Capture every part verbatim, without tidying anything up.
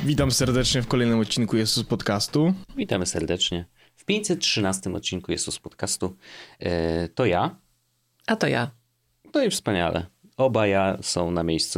Witam serdecznie w kolejnym odcinku Jesus Podcastu. Witamy serdecznie w pięćset trzynastym odcinku Jesus Podcastu. E, to ja. A to ja. No i wspaniale. Oba ja są na miejscu.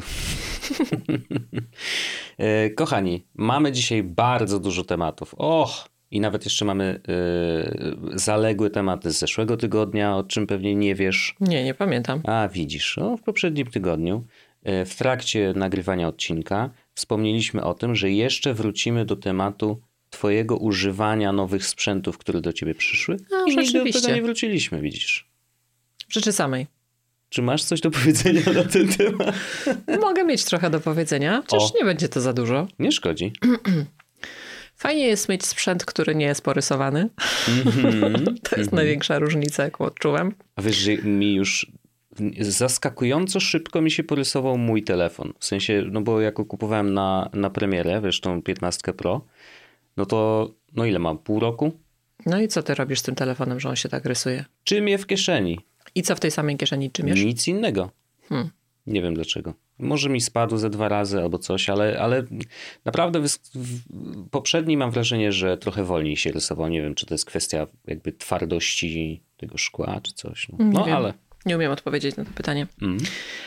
e, kochani, mamy dzisiaj bardzo dużo tematów. Och! I nawet jeszcze mamy e, zaległe tematy z zeszłego tygodnia, o czym pewnie nie wiesz. Nie, nie pamiętam. A widzisz, no, w poprzednim tygodniu e, w trakcie nagrywania odcinka wspomnieliśmy o tym, że jeszcze wrócimy do tematu twojego używania nowych sprzętów, które do ciebie przyszły. No, i nigdy do tego nie wróciliśmy, widzisz. W rzeczy samej. Czy masz coś do powiedzenia na ten temat? Mogę mieć trochę do powiedzenia, chociaż nie będzie to za dużo. Nie szkodzi. Fajnie jest mieć sprzęt, który nie jest porysowany. Mm-hmm, to jest mm-hmm. największa różnica, jaką odczułem. A wiesz, że mi już zaskakująco szybko mi się porysował mój telefon. W sensie, no bo jak go kupowałem na, na premierę, wiesz, tą piętnastkę Pro, no to, no ile mam, pół roku? No i co ty robisz z tym telefonem, że on się tak rysuje? Czym je w kieszeni? I co w tej samej kieszeni trzymiesz? Nic innego. Hmm. Nie wiem dlaczego. Może mi spadł ze dwa razy albo coś, ale, ale naprawdę w poprzedniej mam wrażenie, że trochę wolniej się rysował. Nie wiem, czy to jest kwestia jakby twardości tego szkła, czy coś. No, no ale... Nie umiem odpowiedzieć na to pytanie. Mm.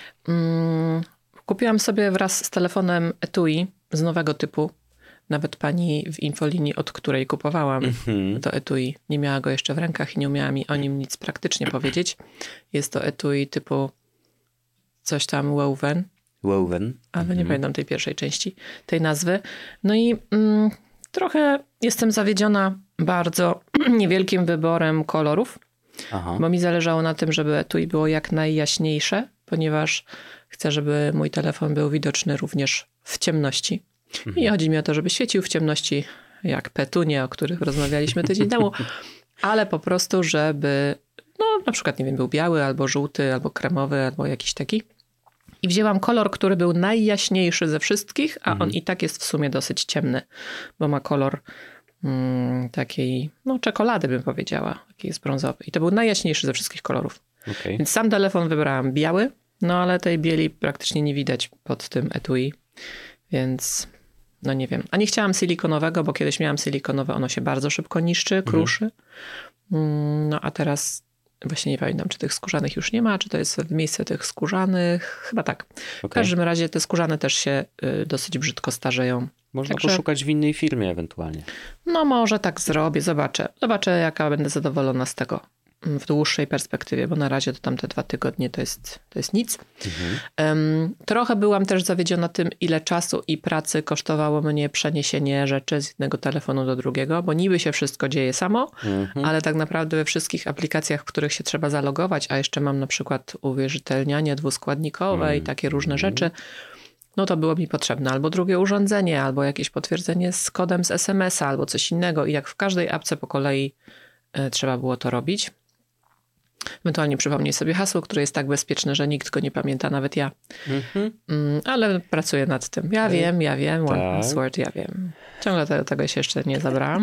Mm, kupiłam sobie wraz z telefonem etui z nowego typu. Nawet pani w infolinii, od której kupowałam mm-hmm. to etui, nie miała go jeszcze w rękach i nie umiała mi o nim nic praktycznie powiedzieć. Jest to etui typu coś tam woven. Woven. Ale mm-hmm. nie pamiętam tej pierwszej części, tej nazwy. No i mm, trochę jestem zawiedziona bardzo niewielkim wyborem kolorów. Aha. Bo mi zależało na tym, żeby etui było jak najjaśniejsze, ponieważ chcę, żeby mój telefon był widoczny również w ciemności. Mhm. I chodzi mi o to, żeby świecił w ciemności jak petunie, o których rozmawialiśmy tydzień temu, ale po prostu, żeby no na przykład, nie wiem, był biały, albo żółty, albo kremowy, albo jakiś taki. I wzięłam kolor, który był najjaśniejszy ze wszystkich, a mhm. on i tak jest w sumie dosyć ciemny, bo ma kolor Mm, takiej, no czekolady bym powiedziała, taki jest brązowy. I to był najjaśniejszy ze wszystkich kolorów. Okay. Więc sam telefon wybrałam biały, no ale tej bieli praktycznie nie widać pod tym etui, więc no nie wiem. A nie chciałam silikonowego, bo kiedyś miałam silikonowe, ono się bardzo szybko niszczy, kruszy. Mm, no a teraz właśnie nie pamiętam, czy tych skórzanych już nie ma, czy to jest w miejsce tych skórzanych. Chyba tak. Okay. W każdym razie te skórzane też się y, dosyć brzydko starzeją. Można Także, poszukać w innej firmie ewentualnie. No może tak zrobię, zobaczę. Zobaczę, jaka będę zadowolona z tego w dłuższej perspektywie, bo na razie to tam te dwa tygodnie to jest, to jest nic. Mhm. Um, trochę byłam też zawiedziona tym, ile czasu i pracy kosztowało mnie przeniesienie rzeczy z jednego telefonu do drugiego, bo niby się wszystko dzieje samo, mhm. ale tak naprawdę we wszystkich aplikacjach, w których się trzeba zalogować, a jeszcze mam na przykład uwierzytelnianie dwuskładnikowe mhm. i takie różne rzeczy, no to było mi potrzebne albo drugie urządzenie, albo jakieś potwierdzenie z kodem z es em es a, albo coś innego. I jak w każdej apce po kolei y, trzeba było to robić. Ewentualnie przypomnieć sobie hasło, które jest tak bezpieczne, że nikt go nie pamięta, nawet ja. Mm-hmm. Mm, ale pracuję nad tym. Ja wiem, ja wiem, one tak. password, ja wiem. Ciągle do tego się jeszcze nie zabrałam.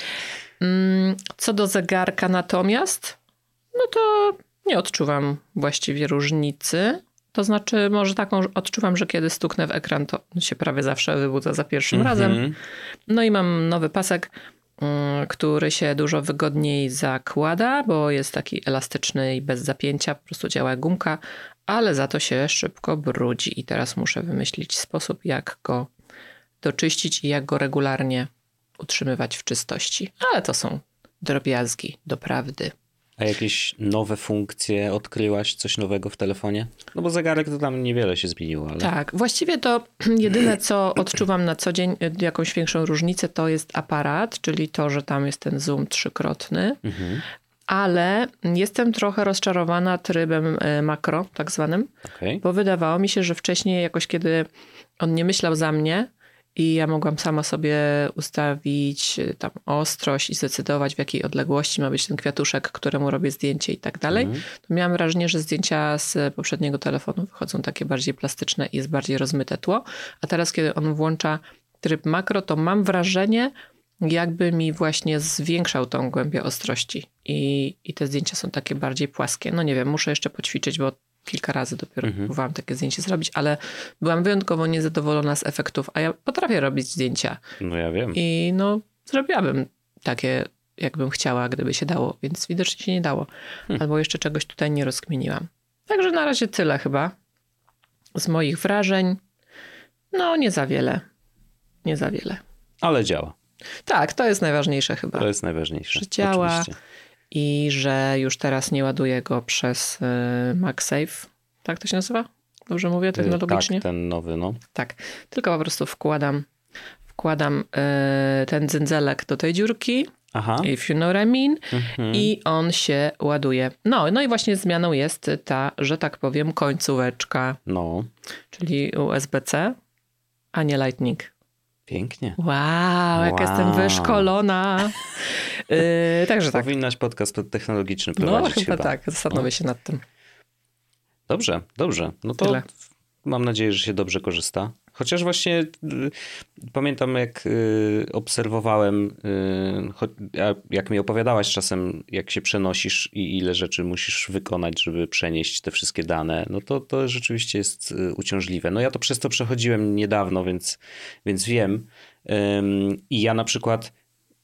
Mm, co do zegarka natomiast, no to nie odczuwam właściwie różnicy. To znaczy, może taką odczuwam, że kiedy stuknę w ekran, to się prawie zawsze wybudza za pierwszym mm-hmm. razem. No i mam nowy pasek, który się dużo wygodniej zakłada, bo jest taki elastyczny i bez zapięcia, po prostu działa jak gumka, ale za to się szybko brudzi i teraz muszę wymyślić sposób, jak go doczyścić i jak go regularnie utrzymywać w czystości. Ale to są drobiazgi, doprawdy. A jakieś nowe funkcje odkryłaś? Coś nowego w telefonie? No bo zegarek to tam niewiele się zmieniło. Ale... Tak, właściwie to jedyne, co odczuwam na co dzień, jakąś większą różnicę, to jest aparat, czyli to, że tam jest ten zoom trzykrotny. Mhm. Ale jestem trochę rozczarowana trybem makro, tak zwanym, okay. bo wydawało mi się, że wcześniej jakoś kiedy on nie myślał za mnie, i ja mogłam sama sobie ustawić tam ostrość i zdecydować, w jakiej odległości ma być ten kwiatuszek, któremu robię zdjęcie i tak dalej. Mm. To miałam wrażenie, że zdjęcia z poprzedniego telefonu wychodzą takie bardziej plastyczne i jest bardziej rozmyte tło. A teraz, kiedy on włącza tryb makro, to mam wrażenie, jakby mi właśnie zwiększał tą głębię ostrości. I, i te zdjęcia są takie bardziej płaskie. No nie wiem, muszę jeszcze poćwiczyć, bo kilka razy dopiero Mhm. próbowałam takie zdjęcie zrobić, ale byłam wyjątkowo niezadowolona z efektów, a ja potrafię robić zdjęcia. No ja wiem. I no, zrobiłabym takie, jakbym chciała, gdyby się dało, więc widocznie się nie dało. Hmm. Albo jeszcze czegoś tutaj nie rozkminiłam. Także na razie tyle chyba z moich wrażeń. No, nie za wiele. Nie za wiele. Ale działa. Tak, to jest najważniejsze chyba. To jest najważniejsze. Że działa Oczywiście. i że już teraz nie ładuję go przez y, MagSafe. Tak to się nazywa? Dobrze mówię technologicznie? Tak, ten nowy, no. Tak, tylko po prostu wkładam, wkładam y, ten dzędzelek do tej dziurki, Aha. if you know what I mean, Mhm. i on się ładuje. No, no i właśnie zmianą jest ta, że tak powiem, końcóweczka, No, czyli U S B C, a nie Lightning. pięknie. Wow, jak Wow. jestem wyszkolona. Yy, także tak. Powinnaś podcast technologiczny No prowadzić chyba, chyba. tak, zastanowię się nad tym. Dobrze, dobrze. No to Tyle. mam nadzieję, że się dobrze korzysta. Chociaż właśnie y, pamiętam, jak y, obserwowałem, y, cho, a jak mi opowiadałaś czasem, jak się przenosisz i ile rzeczy musisz wykonać, żeby przenieść te wszystkie dane, no to, to rzeczywiście jest y, uciążliwe. No ja to przez to przechodziłem niedawno, więc, więc wiem. Ym, I ja na przykład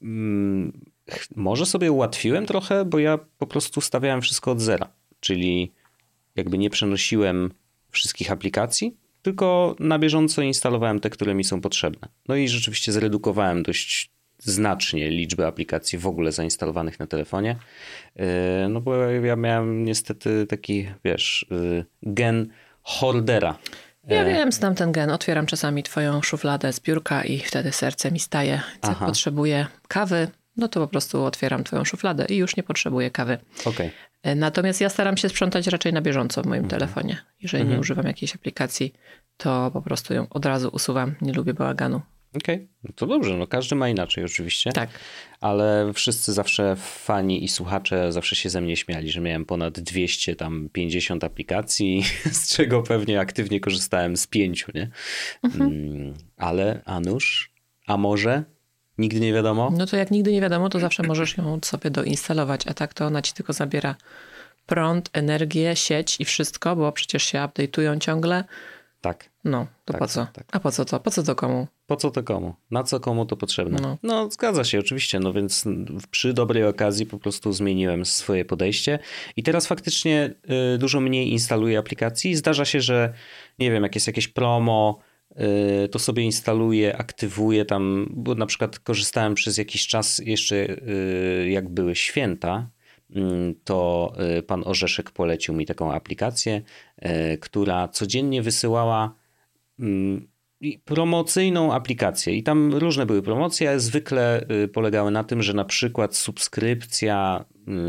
ym, ch- może sobie ułatwiłem trochę, bo ja po prostu stawiałem wszystko od zera. Czyli jakby nie przenosiłem wszystkich aplikacji, tylko na bieżąco instalowałem te, które mi są potrzebne. No i rzeczywiście zredukowałem dość znacznie liczbę aplikacji w ogóle zainstalowanych na telefonie. Yy, No bo ja miałem niestety taki, wiesz, yy, gen hoardera. Ja E, wiem, znam ten gen. Otwieram czasami twoją szufladę z biurka i wtedy serce mi staje. Jak Aha. potrzebuję kawy, no to po prostu otwieram twoją szufladę i już nie potrzebuję kawy. Okej. Natomiast ja staram się sprzątać raczej na bieżąco w moim Mhm. telefonie. Jeżeli Mhm. nie używam jakiejś aplikacji, to po prostu ją od razu usuwam. Nie lubię bałaganu. Okej, no to dobrze, no każdy ma inaczej oczywiście, Tak. ale wszyscy zawsze fani i słuchacze zawsze się ze mnie śmiali, że miałem ponad dwieście tam pięćdziesiąt aplikacji, z czego pewnie aktywnie korzystałem z pięciu, nie? Mhm. Mm, ale a nuż, a może? Nigdy nie wiadomo? No to jak nigdy nie wiadomo, to zawsze możesz ją sobie doinstalować, a tak to ona ci tylko zabiera prąd, energię, sieć i wszystko, bo przecież się update'ują ciągle. Tak. No, to Tak, po co? tak, tak. A po co to? Po co to komu? Po co to komu? Na co komu to potrzebne? No. No, zgadza się oczywiście, no więc przy dobrej okazji po prostu zmieniłem swoje podejście i teraz faktycznie y, dużo mniej instaluję aplikacji. Zdarza się, że nie wiem, jak jest jakieś promo, y, to sobie instaluję, aktywuję tam, bo na przykład korzystałem przez jakiś czas jeszcze y, jak były święta, y, to y, pan Orzeszek polecił mi taką aplikację, y, która codziennie wysyłała y, i promocyjną aplikację i tam różne były promocje, ale zwykle y, polegały na tym, że na przykład subskrypcja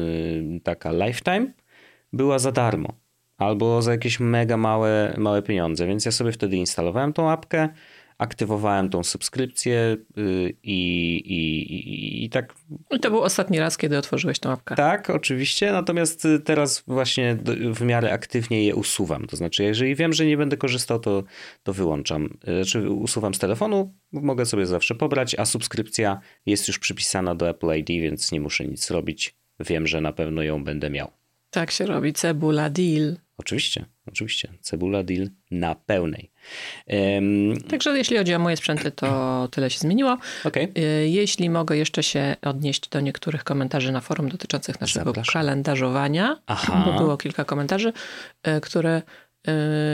y, taka lifetime była za darmo albo za jakieś mega małe, małe pieniądze, więc ja sobie wtedy instalowałem tą apkę, aktywowałem tą subskrypcję y, i, i, i, i tak. I to był ostatni raz, kiedy otworzyłeś tą apkę. Tak, oczywiście, natomiast teraz właśnie do- w miarę aktywnie je usuwam. To znaczy, jeżeli wiem, że nie będę korzystał, to, to wyłączam. Znaczy usuwam z telefonu, bo mogę sobie zawsze pobrać, a subskrypcja jest już przypisana do Apple I D, więc nie muszę nic robić. Wiem, że na pewno ją będę miał. Tak się robi, cebula deal. Oczywiście, oczywiście. Cebula deal na pełnej. Um, Także jeśli chodzi o moje sprzęty, to tyle się zmieniło. Okej. Y, Jeśli mogę jeszcze się odnieść do niektórych komentarzy na forum dotyczących naszego Zapraszam. kalendarzowania, Aha. bo było kilka komentarzy, y, które y,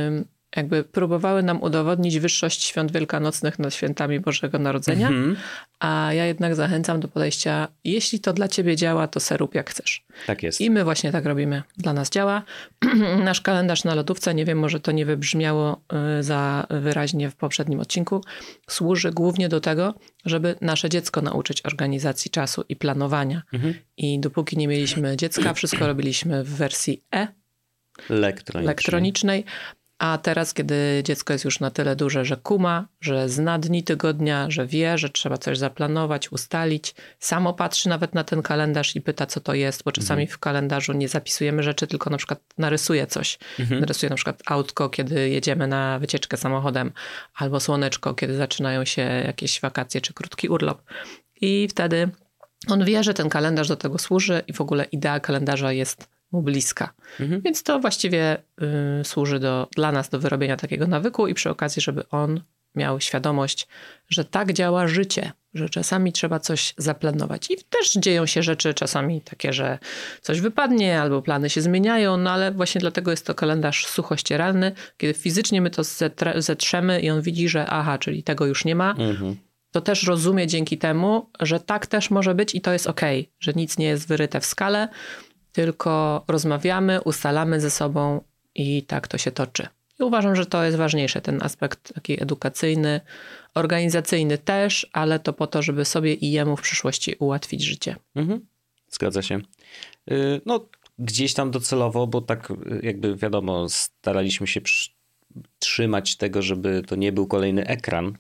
jakby próbowały nam udowodnić wyższość świąt wielkanocnych nad świętami Bożego Narodzenia, Mhm. a ja jednak zachęcam do podejścia, jeśli to dla ciebie działa, to se rób jak chcesz. Tak jest. I my właśnie tak robimy. Dla nas działa. Nasz kalendarz na lodówce, nie wiem, może to nie wybrzmiało y, za wyraźnie w poprzednim odcinku, służy głównie do tego, żeby nasze dziecko nauczyć organizacji czasu i planowania. Mhm. I dopóki nie mieliśmy dziecka, wszystko robiliśmy w wersji E, Elektronicznie. elektronicznej. A teraz, kiedy dziecko jest już na tyle duże, że kuma, że zna dni tygodnia, że wie, że trzeba coś zaplanować, ustalić, samo patrzy nawet na ten kalendarz i pyta, co to jest, bo czasami Mhm. w kalendarzu nie zapisujemy rzeczy, tylko na przykład narysuje coś. Mhm. Narysuje na przykład autko, kiedy jedziemy na wycieczkę samochodem, albo słoneczko, kiedy zaczynają się jakieś wakacje czy krótki urlop. I wtedy on wie, że ten kalendarz do tego służy i w ogóle idea kalendarza jest mu bliska. Mhm. Więc to właściwie y, służy do, dla nas do wyrobienia takiego nawyku i przy okazji, żeby on miał świadomość, że tak działa życie, że czasami trzeba coś zaplanować. I też dzieją się rzeczy czasami takie, że coś wypadnie albo plany się zmieniają, no ale właśnie dlatego jest to kalendarz suchościeralny, kiedy fizycznie my to zetre, zetrzemy i on widzi, że aha, czyli tego już nie ma, mhm. to też rozumie dzięki temu, że tak też może być i to jest okej, że nic nie jest wyryte w skale, tylko rozmawiamy, ustalamy ze sobą i tak to się toczy. I uważam, że to jest ważniejsze, ten aspekt taki edukacyjny, organizacyjny też, ale to po to, żeby sobie i jemu w przyszłości ułatwić życie. Mhm. Zgadza się. No gdzieś tam docelowo, bo tak jakby wiadomo, staraliśmy się przy... trzymać tego, żeby to nie był kolejny ekran,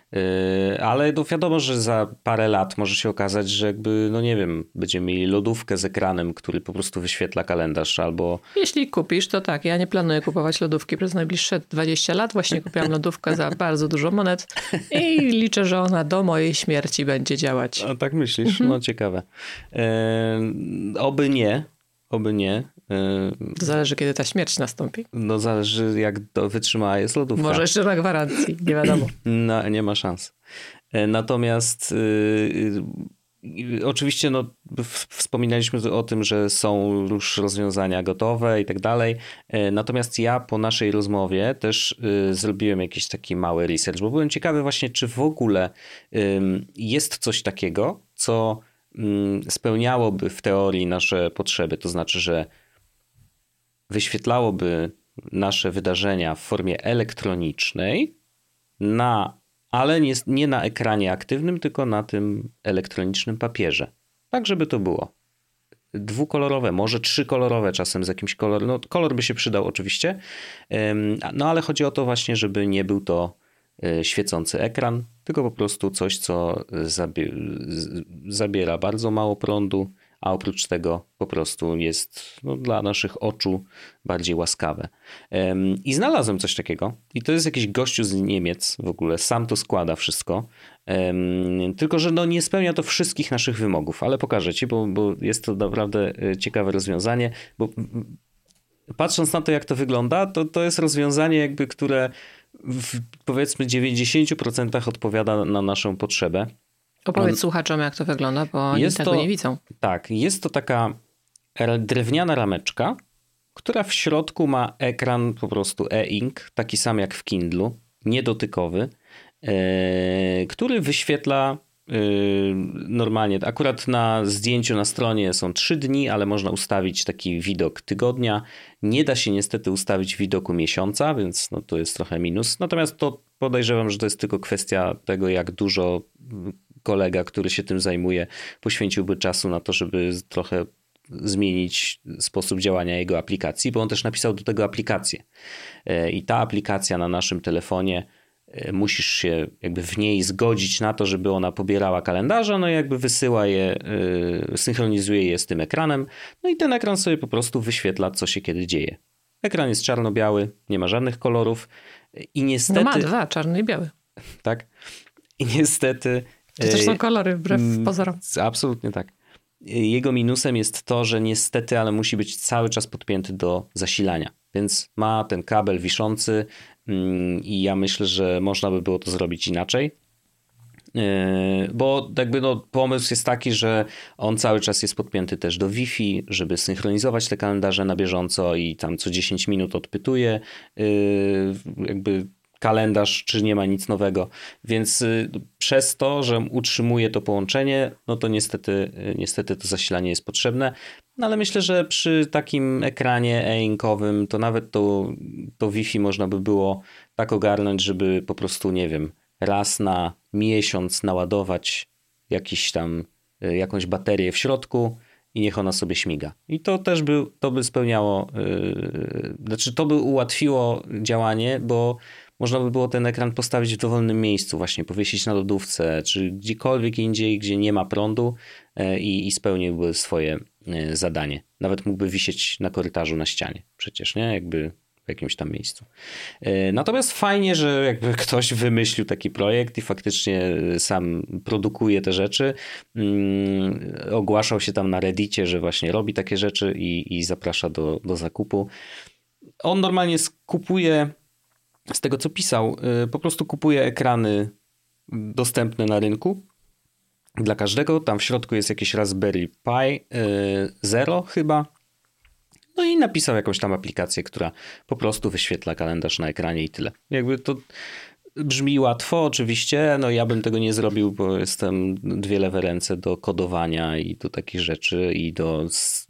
ale no wiadomo, że za parę lat może się okazać, że jakby, no nie wiem, będziemy mieli lodówkę z ekranem, który po prostu wyświetla kalendarz albo... Jeśli kupisz, to tak. Ja nie planuję kupować lodówki przez najbliższe dwadzieścia lat. Właśnie kupiłam lodówkę za bardzo dużo monet i liczę, że ona do mojej śmierci będzie działać. A tak myślisz? Mhm. No ciekawe. E, oby nie. Oby nie. To zależy, kiedy ta śmierć nastąpi. No zależy, jak to wytrzymała jest lodówka. Może jeszcze na gwarancji, nie wiadomo. No, nie ma szans. Natomiast yy, oczywiście no, wspominaliśmy o tym, że są już rozwiązania gotowe i tak dalej. Natomiast ja po naszej rozmowie też yy, zrobiłem jakiś taki mały research, bo byłem ciekawy właśnie, czy w ogóle yy, jest coś takiego, co spełniałoby w teorii nasze potrzeby, to znaczy, że wyświetlałoby nasze wydarzenia w formie elektronicznej, na, ale nie, nie na ekranie aktywnym, tylko na tym elektronicznym papierze. Tak, żeby to było dwukolorowe, może trzykolorowe czasem z jakimś kolorem. No, kolor by się przydał oczywiście, no ale chodzi o to właśnie, żeby nie był to świecący ekran, tylko po prostu coś, co zabiera bardzo mało prądu, a oprócz tego po prostu jest no, dla naszych oczu bardziej łaskawe. I znalazłem coś takiego i to jest jakiś gościu z Niemiec w ogóle, sam to składa wszystko, tylko że no, nie spełnia to wszystkich naszych wymogów, ale pokażę ci, bo, bo jest to naprawdę ciekawe rozwiązanie, bo patrząc na to, jak to wygląda, to, to jest rozwiązanie jakby, które w powiedzmy dziewięćdziesiąt procent odpowiada na naszą potrzebę. Opowiedz On, słuchaczom, jak to wygląda, bo oni tego nie widzą. Tak, jest to taka drewniana rameczka, która w środku ma ekran po prostu e-ink, taki sam jak w Kindlu, niedotykowy, yy, który wyświetla yy, normalnie. Akurat na zdjęciu na stronie są trzy dni, ale można ustawić taki widok tygodnia. Nie da się niestety ustawić widoku miesiąca, więc no to jest trochę minus. Natomiast to podejrzewam, że to jest tylko kwestia tego, jak dużo kolega, który się tym zajmuje, poświęciłby czasu na to, żeby trochę zmienić sposób działania jego aplikacji, bo on też napisał do tego aplikację. I ta aplikacja na naszym telefonie, musisz się jakby w niej zgodzić na to, żeby ona pobierała kalendarze, no i jakby wysyła je, synchronizuje je z tym ekranem, no i ten ekran sobie po prostu wyświetla, co się kiedy dzieje. Ekran jest czarno-biały, nie ma żadnych kolorów i niestety... No ma dwa, czarny i biały. Tak. I niestety... To też są kolory, wbrew pozorom. Absolutnie tak. Jego minusem jest to, że niestety, ale musi być cały czas podpięty do zasilania. Więc ma ten kabel wiszący i ja myślę, że można by było to zrobić inaczej. Bo jakby no, pomysł jest taki, że on cały czas jest podpięty też do Wi-Fi, żeby synchronizować te kalendarze na bieżąco i tam co dziesięć minut odpytuje jakby kalendarz, czy nie ma nic nowego. Więc przez to, że utrzymuje to połączenie, no to niestety, niestety to zasilanie jest potrzebne. No ale myślę, że przy takim ekranie e-inkowym to nawet to, to Wi-Fi można by było tak ogarnąć, żeby po prostu, nie wiem, raz na miesiąc naładować jakiś tam, jakąś baterię w środku i niech ona sobie śmiga. I to też by, to by spełniało, yy, znaczy to by ułatwiło działanie, bo można by było ten ekran postawić w dowolnym miejscu, właśnie powiesić na lodówce, czy gdziekolwiek indziej, gdzie nie ma prądu yy, i spełniłby swoje yy, zadanie. Nawet mógłby wisieć na korytarzu na ścianie. Przecież, nie? Jakby w jakimś tam miejscu. Natomiast fajnie, że jakby ktoś wymyślił taki projekt i faktycznie sam produkuje te rzeczy. Ogłaszał się tam na Reddicie, że właśnie robi takie rzeczy i, i zaprasza do, do zakupu. On normalnie skupuje, z tego co pisał, po prostu kupuje ekrany dostępne na rynku dla każdego. Tam w środku jest jakiś Raspberry Pi Zero chyba. No i napisał jakąś tam aplikację, która po prostu wyświetla kalendarz na ekranie i tyle. Jakby to brzmi łatwo oczywiście, no ja bym tego nie zrobił, bo jestem dwie lewe ręce do kodowania i do takich rzeczy i do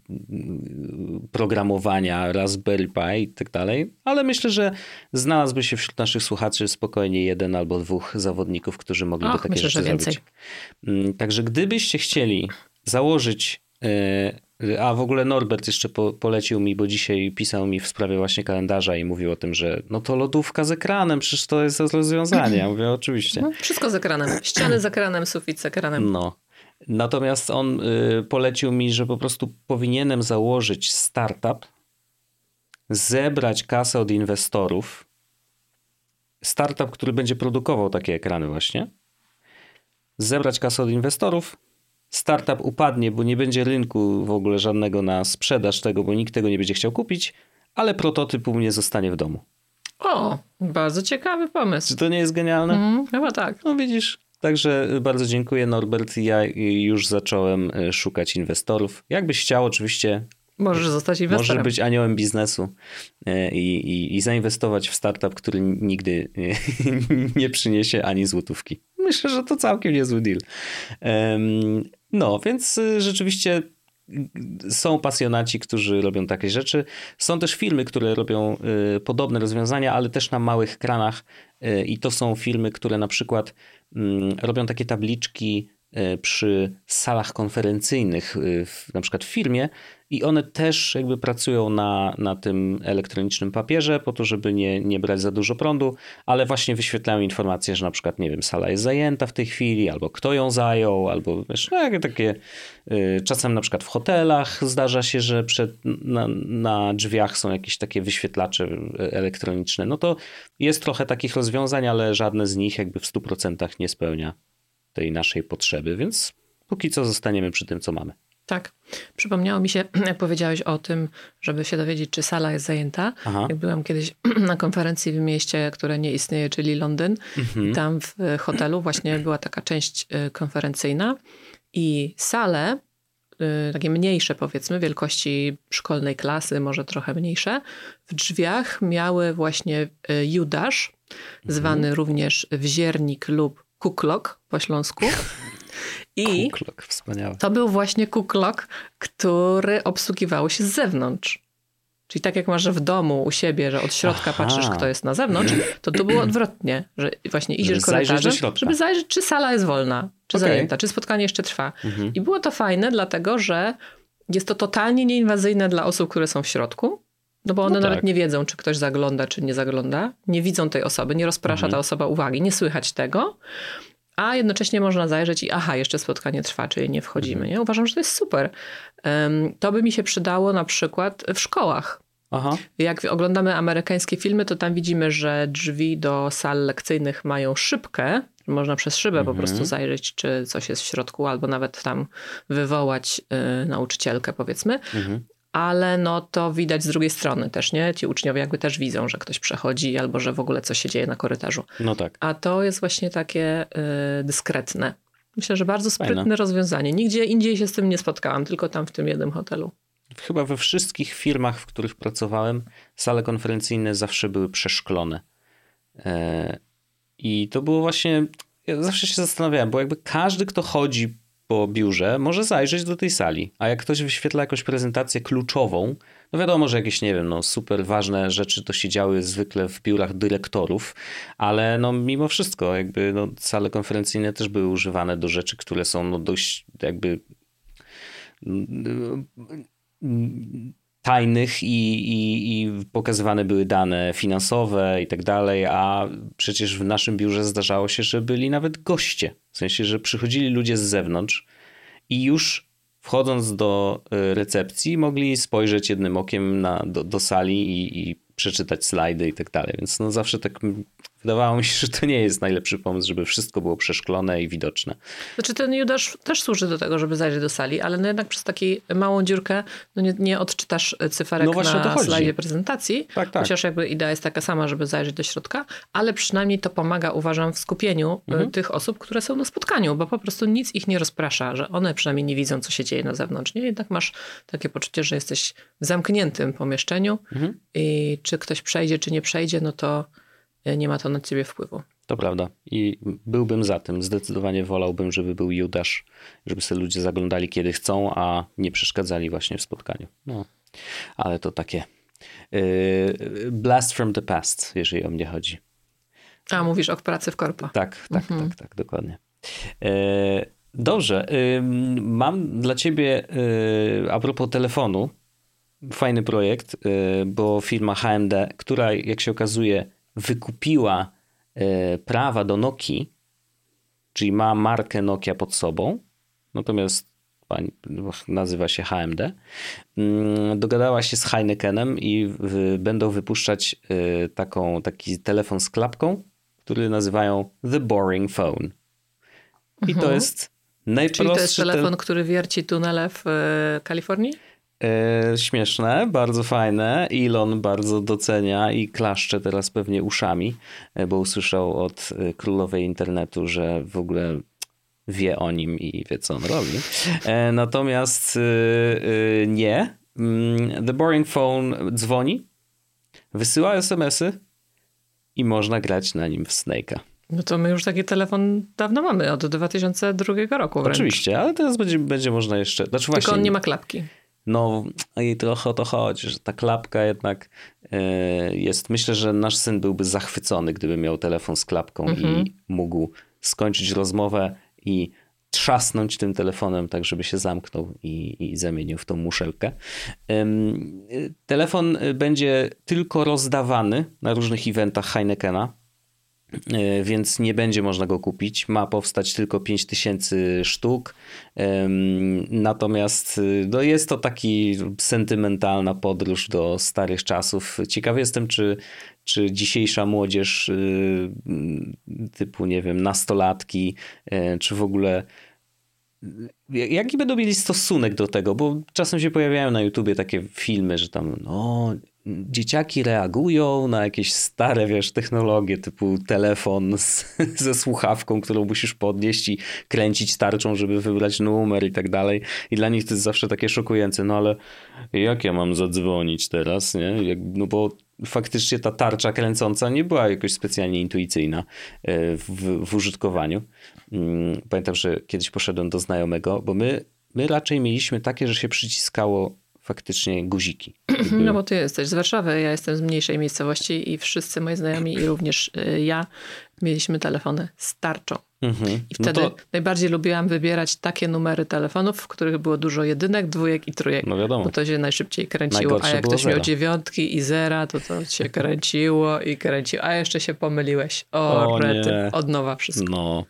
programowania Raspberry Pi i tak dalej, ale myślę, że znalazłby się wśród naszych słuchaczy spokojnie jeden albo dwóch zawodników, którzy mogliby Och, takie myślę, rzeczy że więcej. zrobić. Także gdybyście chcieli założyć A w ogóle Norbert jeszcze po, polecił mi, bo dzisiaj pisał mi w sprawie właśnie kalendarza i mówił o tym, że no to lodówka z ekranem, przecież to jest rozwiązanie. Ja mówię, oczywiście. No, wszystko z ekranem. Ściany z ekranem, sufit z ekranem. No. Natomiast on y, polecił mi, że po prostu powinienem założyć startup, zebrać kasę od inwestorów, startup, który będzie produkował takie ekrany właśnie, zebrać kasę od inwestorów, startup upadnie, bo nie będzie rynku w ogóle żadnego na sprzedaż tego, bo nikt tego nie będzie chciał kupić, ale prototyp u mnie zostanie w domu. O, bardzo ciekawy pomysł. Czy to nie jest genialne? Mm, chyba tak. No widzisz. Także bardzo dziękuję, Norbert. Ja już zacząłem szukać inwestorów. Jakbyś chciał, oczywiście możesz zostać inwestorem. Możesz być aniołem biznesu i, i, i zainwestować w startup, który nigdy nie, nie przyniesie ani złotówki. Myślę, że to całkiem niezły deal. No, więc rzeczywiście są pasjonaci, którzy robią takie rzeczy. Są też firmy, które robią podobne rozwiązania, ale też na małych ekranach. I to są firmy, które na przykład robią takie tabliczki przy salach konferencyjnych, w, na przykład w firmie, i one też jakby pracują na, na tym elektronicznym papierze po to, żeby nie, nie brać za dużo prądu, ale właśnie wyświetlają informacje, że na przykład, nie wiem, sala jest zajęta w tej chwili, albo kto ją zajął, albo wiesz, no, jakie takie y, czasem na przykład w hotelach zdarza się, że przed, na, na drzwiach są jakieś takie wyświetlacze elektroniczne. No to jest trochę takich rozwiązań, ale żadne z nich jakby w stu procentach nie spełnia tej naszej potrzeby, więc póki co zostaniemy przy tym, co mamy. Tak. Przypomniało mi się, jak powiedziałeś o tym, żeby się dowiedzieć, czy sala jest zajęta. Aha. Jak byłam kiedyś na konferencji w mieście, które nie istnieje, czyli Londyn. Mhm. Tam w hotelu właśnie była taka część konferencyjna i sale, takie mniejsze powiedzmy, wielkości szkolnej klasy, może trochę mniejsze, w drzwiach miały właśnie judasz, mhm. zwany również wziernik lub kuklok po śląsku. I kuklok, wspaniałe. To był właśnie kuklok, który obsługiwało się z zewnątrz. Czyli tak jak masz w domu u siebie, że od środka Aha. patrzysz, kto jest na zewnątrz, to tu było odwrotnie, że właśnie idziesz korytarzem, żeby zajrzeć, czy sala jest wolna, czy okay. zajęta, czy spotkanie jeszcze trwa. Mhm. I było to fajne, dlatego że jest to totalnie nieinwazyjne dla osób, które są w środku. No bo one no tak. nawet nie wiedzą, czy ktoś zagląda, czy nie zagląda. Nie widzą tej osoby, nie rozprasza mhm. ta osoba uwagi, nie słychać tego. A jednocześnie można zajrzeć i aha, jeszcze spotkanie trwa, czyli nie wchodzimy. Mhm. Nie? Uważam, że to jest super. Um, to by mi się przydało na przykład w szkołach. Aha. Jak oglądamy amerykańskie filmy, to tam widzimy, że drzwi do sal lekcyjnych mają szybkę. Można przez szybę mhm. po prostu zajrzeć, czy coś jest w środku, albo nawet tam wywołać y, nauczycielkę, powiedzmy. Mhm. Ale no to widać z drugiej strony też, nie? Ci uczniowie jakby też widzą, że ktoś przechodzi albo że w ogóle coś się dzieje na korytarzu. No tak. A to jest właśnie takie y, dyskretne. Myślę, że bardzo sprytne Fajne. rozwiązanie. Nigdzie indziej się z tym nie spotkałam, tylko tam w tym jednym hotelu. Chyba we wszystkich firmach, w których pracowałem, sale konferencyjne zawsze były przeszklone. E, I to było właśnie... Ja zawsze się zastanawiałem, bo jakby każdy, kto chodzi po biurze, może zajrzeć do tej sali. A jak ktoś wyświetla jakąś prezentację kluczową, no wiadomo, że jakieś, nie wiem, no super ważne rzeczy to się działy zwykle w biurach dyrektorów, ale no mimo wszystko jakby no, sale konferencyjne też były używane do rzeczy, które są no dość jakby tajnych i, i, i pokazywane były dane finansowe i tak dalej, a przecież w naszym biurze zdarzało się, że byli nawet goście. W sensie, że przychodzili ludzie z zewnątrz i już wchodząc do recepcji mogli spojrzeć jednym okiem na, do, do sali i, i przeczytać slajdy i tak dalej. Więc no zawsze tak wydawało mi się, że to nie jest najlepszy pomysł, żeby wszystko było przeszklone i widoczne. Znaczy ten Judasz też służy do tego, żeby zajrzeć do sali, ale no jednak przez taką małą dziurkę no nie, nie odczytasz cyferek no na slajdzie prezentacji. Tak, tak. Chociaż jakby idea jest taka sama, żeby zajrzeć do środka, ale przynajmniej to pomaga, uważam, w skupieniu mhm. tych osób, które są na spotkaniu, bo po prostu nic ich nie rozprasza, że one przynajmniej nie widzą, co się dzieje na zewnątrz. Nie? Jednak masz takie poczucie, że jesteś w zamkniętym pomieszczeniu mhm. i czy ktoś przejdzie, czy nie przejdzie, no to nie ma to na ciebie wpływu. To prawda. I byłbym za tym. Zdecydowanie wolałbym, żeby był Judasz, żeby sobie ludzie zaglądali kiedy chcą, a nie przeszkadzali właśnie w spotkaniu. No, ale to takie yy, blast from the past, jeżeli o mnie chodzi. A, mówisz o pracy w korpo. Tak, tak, mhm. tak, tak, dokładnie. Yy, dobrze. Yy, mam dla ciebie yy, a propos telefonu fajny projekt, yy, bo firma H M D, która jak się okazuje wykupiła y, prawa do Nokii, czyli ma markę Nokia pod sobą, natomiast nazywa się H M D, y, dogadała się z Heinekenem i w, będą wypuszczać y, taką, taki telefon z klapką, który nazywają The Boring Phone. I mhm. to jest najprostszy... Czyli to jest telefon, te... który wierci tunele w y, Kalifornii? Yy, śmieszne, bardzo fajne. Elon bardzo docenia i klaszcze teraz pewnie uszami, bo usłyszał od królowej internetu, że w ogóle wie o nim i wie, co on robi. Yy, natomiast yy, nie. The Boring Phone dzwoni, wysyła es em esy i można grać na nim w Snake'a. No to my już taki telefon dawno mamy, od dwa tysiące drugiego roku wręcz. Oczywiście, ale teraz będzie, będzie można jeszcze... Znaczy Tylko właśnie, on nie ma klapki. No i trochę o to chodzi, że ta klapka jednak jest... Myślę, że nasz syn byłby zachwycony, gdyby miał telefon z klapką mhm. i mógł skończyć rozmowę i trzasnąć tym telefonem tak, żeby się zamknął i, i zamienił w tą muszelkę. Telefon będzie tylko rozdawany na różnych eventach Heinekena, więc nie będzie można go kupić. Ma powstać tylko pięć tysięcy sztuk. Natomiast no jest to taki sentymentalna podróż do starych czasów. Ciekawy jestem, czy, czy dzisiejsza młodzież typu, nie wiem, nastolatki, czy w ogóle jaki będą mieli stosunek do tego, bo czasem się pojawiają na YouTubie takie filmy, że tam no, dzieciaki reagują na jakieś stare, wiesz, technologie typu telefon z, ze słuchawką, którą musisz podnieść i kręcić tarczą, żeby wybrać numer i tak dalej. I dla nich to jest zawsze takie szokujące. No ale jak ja mam zadzwonić teraz, nie? Jak, no bo faktycznie ta tarcza kręcąca nie była jakoś specjalnie intuicyjna w, w użytkowaniu. Pamiętam, że kiedyś poszedłem do znajomego, bo my, my raczej mieliśmy takie, że się przyciskało faktycznie guziki. No bo ty jesteś z Warszawy, ja jestem z mniejszej miejscowości i wszyscy moi znajomi i również ja mieliśmy telefony z tarczą. Mhm. I wtedy no to... najbardziej lubiłam wybierać takie numery telefonów, w których było dużo jedynek, dwójek i trójek. No wiadomo. Bo to się najszybciej kręciło. Najgorsze a jak ktoś zero. Miał dziewiątki i zera, to to się kręciło i kręciło. A jeszcze się pomyliłeś. O, o rety. Od nowa wszystko. No.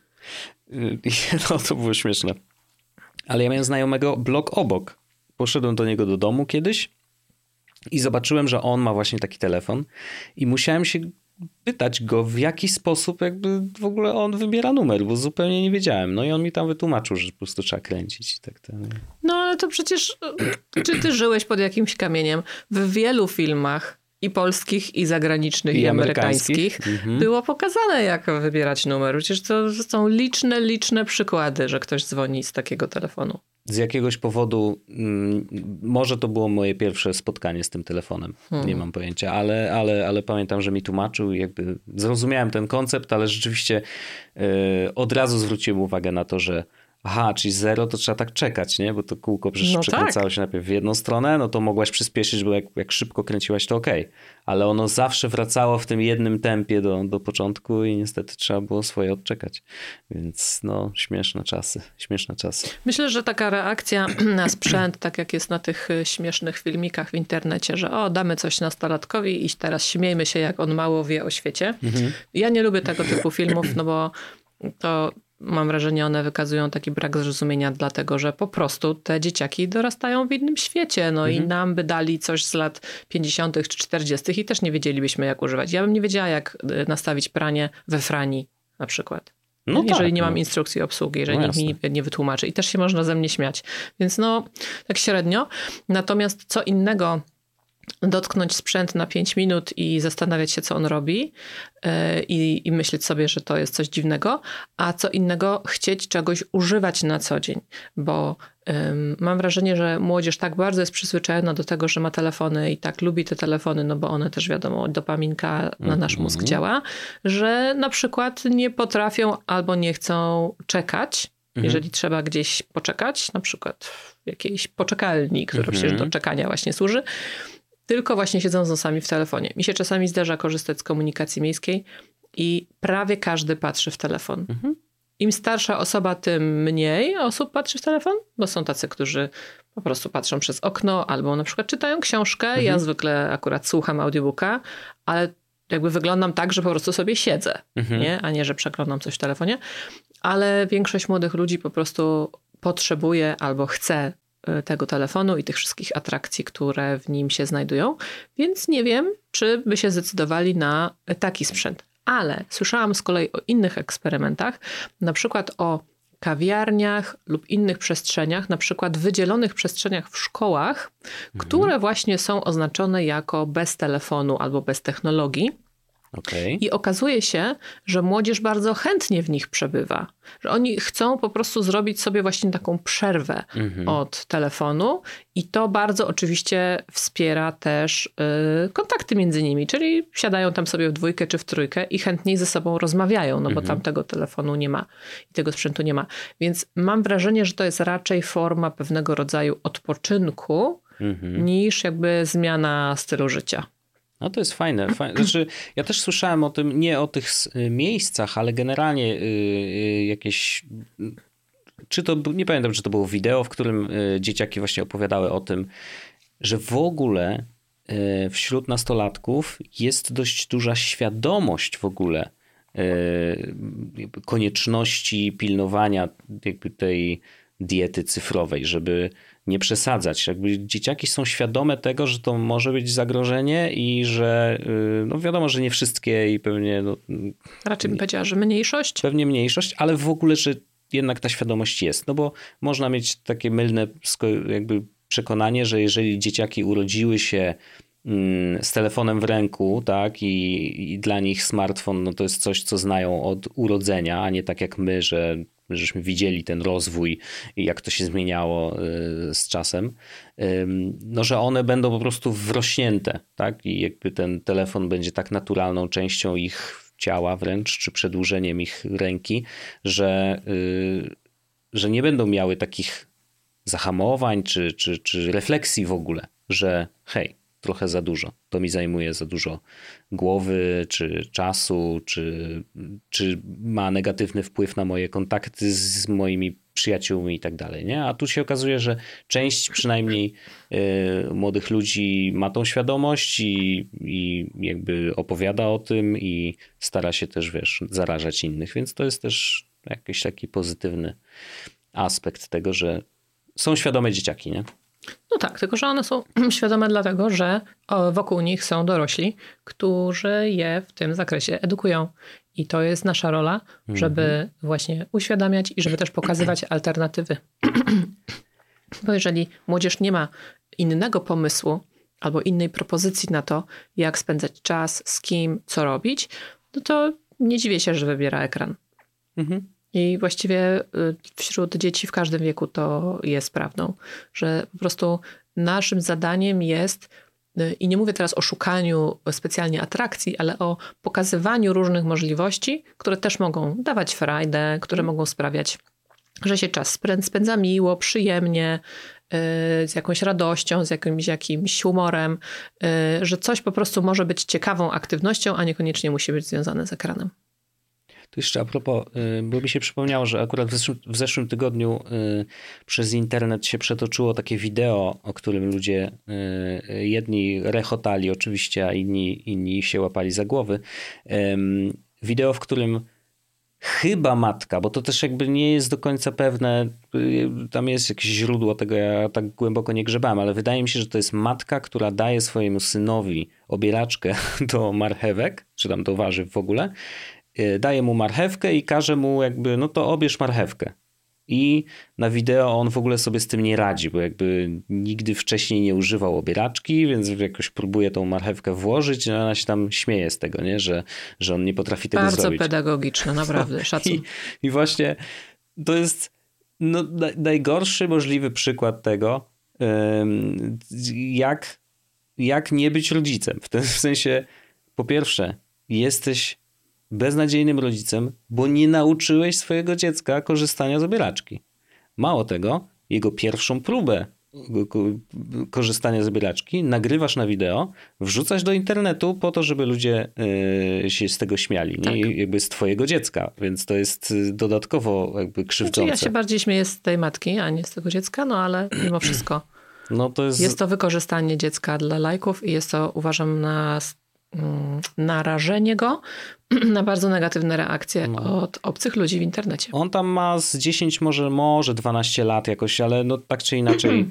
no to było śmieszne. Ale ja miałem znajomego blok obok. Poszedłem do niego do domu kiedyś i zobaczyłem, że on ma właśnie taki telefon i musiałem się pytać go, w jaki sposób jakby w ogóle on wybiera numer, bo zupełnie nie wiedziałem. No i on mi tam wytłumaczył, że po prostu trzeba kręcić i tak dalej. No ale to przecież, czy ty żyłeś pod jakimś kamieniem? W wielu filmach i polskich, i zagranicznych, i, i amerykańskich, amerykańskich mhm. było pokazane, jak wybierać numer. Przecież to są liczne, liczne przykłady, że ktoś dzwoni z takiego telefonu. Z jakiegoś powodu, m, może to było moje pierwsze spotkanie z tym telefonem, hmm. nie mam pojęcia, ale, ale, ale pamiętam, że mi tłumaczył i jakby zrozumiałem ten koncept, ale rzeczywiście y, od razu zwróciłem uwagę na to, że aha, czyli zero to trzeba tak czekać, nie? Bo to kółko przecież no przekręcało tak. się najpierw w jedną stronę, no to mogłaś przyspieszyć, bo jak, jak szybko kręciłaś, to okej. Okay. Ale ono zawsze wracało w tym jednym tempie do, do początku i niestety trzeba było swoje odczekać. Więc no, śmieszne czasy, śmieszne czasy. Myślę, że taka reakcja na sprzęt, tak jak jest na tych śmiesznych filmikach w internecie, że o, damy coś nastolatkowi i teraz śmiejmy się, jak on mało wie o świecie. Mhm. Ja nie lubię tego typu filmów, no bo to mam wrażenie, one wykazują taki brak zrozumienia, dlatego że po prostu te dzieciaki dorastają w innym świecie. No mhm. i nam by dali coś z lat pięćdziesiątych czy czterdziestych i też nie wiedzielibyśmy, jak używać. Ja bym nie wiedziała, jak nastawić pranie we frani na przykład. No jeżeli tak, nie mam no. instrukcji obsługi, jeżeli no nikt mi nie wytłumaczy. I też się można ze mnie śmiać. Więc no, tak średnio. Natomiast co innego dotknąć sprzęt na pięć minut i zastanawiać się, co on robi yy, i, i myśleć sobie, że to jest coś dziwnego, a co innego chcieć czegoś używać na co dzień, bo yy, mam wrażenie, że młodzież tak bardzo jest przyzwyczajona do tego, że ma telefony i tak lubi te telefony, no bo one też wiadomo, dopaminka na nasz mm-hmm. mózg działa, że na przykład nie potrafią albo nie chcą czekać, mm-hmm. jeżeli trzeba gdzieś poczekać, na przykład w jakiejś poczekalni, która mm-hmm. przecież do czekania właśnie służy, tylko właśnie siedzą z nosami w telefonie. Mi się czasami zdarza korzystać z komunikacji miejskiej i prawie każdy patrzy w telefon. Mhm. Im starsza osoba, tym mniej osób patrzy w telefon, bo są tacy, którzy po prostu patrzą przez okno albo na przykład czytają książkę. Mhm. Ja zwykle akurat słucham audiobooka, ale jakby wyglądam tak, że po prostu sobie siedzę, mhm. nie? A nie, że przeglądam coś w telefonie. Ale większość młodych ludzi po prostu potrzebuje albo chce tego telefonu i tych wszystkich atrakcji, które w nim się znajdują. Więc nie wiem, czy by się zdecydowali na taki sprzęt. Ale słyszałam z kolei o innych eksperymentach, na przykład o kawiarniach lub innych przestrzeniach, na przykład wydzielonych przestrzeniach w szkołach, mhm. które właśnie są oznaczone jako bez telefonu albo bez technologii. Okay. I okazuje się, że młodzież bardzo chętnie w nich przebywa. Że oni chcą po prostu zrobić sobie właśnie taką przerwę mm-hmm. od telefonu i to bardzo oczywiście wspiera też y, kontakty między nimi. Czyli siadają tam sobie w dwójkę czy w trójkę i chętniej ze sobą rozmawiają, no bo mm-hmm. tam tego telefonu nie ma i tego sprzętu nie ma. Więc mam wrażenie, że to jest raczej forma pewnego rodzaju odpoczynku mm-hmm. niż jakby zmiana stylu życia. No to jest fajne. fajne. Znaczy, ja też słyszałem o tym, nie o tych miejscach, ale generalnie yy, jakieś... Czy to, nie pamiętam, czy to było wideo, w którym dzieciaki właśnie opowiadały o tym, że w ogóle yy, wśród nastolatków jest dość duża świadomość w ogóle yy, konieczności pilnowania jakby tej diety cyfrowej, żeby nie przesadzać. Jakby dzieciaki są świadome tego, że to może być zagrożenie i że no wiadomo, że nie wszystkie i pewnie... No, raczej bym powiedziała, że mniejszość. Pewnie mniejszość, ale w ogóle, że jednak ta świadomość jest. No bo można mieć takie mylne jakby przekonanie, że jeżeli dzieciaki urodziły się z telefonem w ręku, tak, i, i dla nich smartfon no to jest coś, co znają od urodzenia, a nie tak jak my, że żeśmy widzieli ten rozwój i jak to się zmieniało z czasem, no że one będą po prostu wrośnięte, tak, i jakby ten telefon będzie tak naturalną częścią ich ciała wręcz, czy przedłużeniem ich ręki, że, że nie będą miały takich zahamowań, czy, czy, czy refleksji w ogóle, że hej, trochę za dużo. To mi zajmuje za dużo głowy, czy czasu, czy, czy ma negatywny wpływ na moje kontakty z moimi przyjaciółmi i tak dalej. Nie? A tu się okazuje, że część przynajmniej y, młodych ludzi ma tą świadomość i, i jakby opowiada o tym i stara się też, wiesz, zarażać innych. Więc to jest też jakiś taki pozytywny aspekt tego, że są świadome dzieciaki, nie? No tak, tylko że one są świadome dlatego, że wokół nich są dorośli, którzy je w tym zakresie edukują. I to jest nasza rola, żeby mm-hmm. właśnie uświadamiać i żeby też pokazywać alternatywy. Bo jeżeli młodzież nie ma innego pomysłu albo innej propozycji na to, jak spędzać czas, z kim, co robić, no to nie dziwię się, że wybiera ekran. Mhm. I właściwie wśród dzieci w każdym wieku to jest prawdą, że po prostu naszym zadaniem jest, i nie mówię teraz o szukaniu specjalnie atrakcji, ale o pokazywaniu różnych możliwości, które też mogą dawać frajdę, które mogą sprawiać, że się czas spędza miło, przyjemnie, z jakąś radością, z jakimś, jakimś humorem, że coś po prostu może być ciekawą aktywnością, a niekoniecznie musi być związane z ekranem. Tu jeszcze a propos, bo mi się przypomniało, że akurat w zeszłym, w zeszłym tygodniu przez internet się przetoczyło takie wideo, o którym ludzie jedni rechotali oczywiście, a inni, inni się łapali za głowy. Wideo, w którym chyba matka, bo to też jakby nie jest do końca pewne, tam jest jakieś źródło tego, ja tak głęboko nie grzebałem, ale wydaje mi się, że to jest matka, która daje swojemu synowi obieraczkę do marchewek, czy tam do warzyw w ogóle, daje mu marchewkę i każe mu jakby, no to obierz marchewkę. I na wideo on w ogóle sobie z tym nie radzi, bo jakby nigdy wcześniej nie używał obieraczki, więc jakoś próbuje tą marchewkę włożyć i ona się tam śmieje z tego, nie? Że, że on nie potrafi tego Bardzo zrobić. Bardzo pedagogiczne, naprawdę, szacun. I, I właśnie to jest no, najgorszy możliwy przykład tego, jak, jak nie być rodzicem. W tym sensie, po pierwsze, jesteś beznadziejnym rodzicem, bo nie nauczyłeś swojego dziecka korzystania z obieraczki. Mało tego, jego pierwszą próbę korzystania z obieraczki nagrywasz na wideo, wrzucasz do internetu po to, żeby ludzie się z tego śmiali. Tak. Nie? Jakby z twojego dziecka, więc to jest dodatkowo jakby krzywdzące. Znaczy, ja się bardziej śmieję z tej matki, a nie z tego dziecka, no ale mimo wszystko. No to jest... jest to wykorzystanie dziecka dla lajków i jest to, uważam, na narażenie go na bardzo negatywne reakcje no. od obcych ludzi w internecie. On tam ma z dziesięć, może, może dwanaście lat jakoś, ale no tak czy inaczej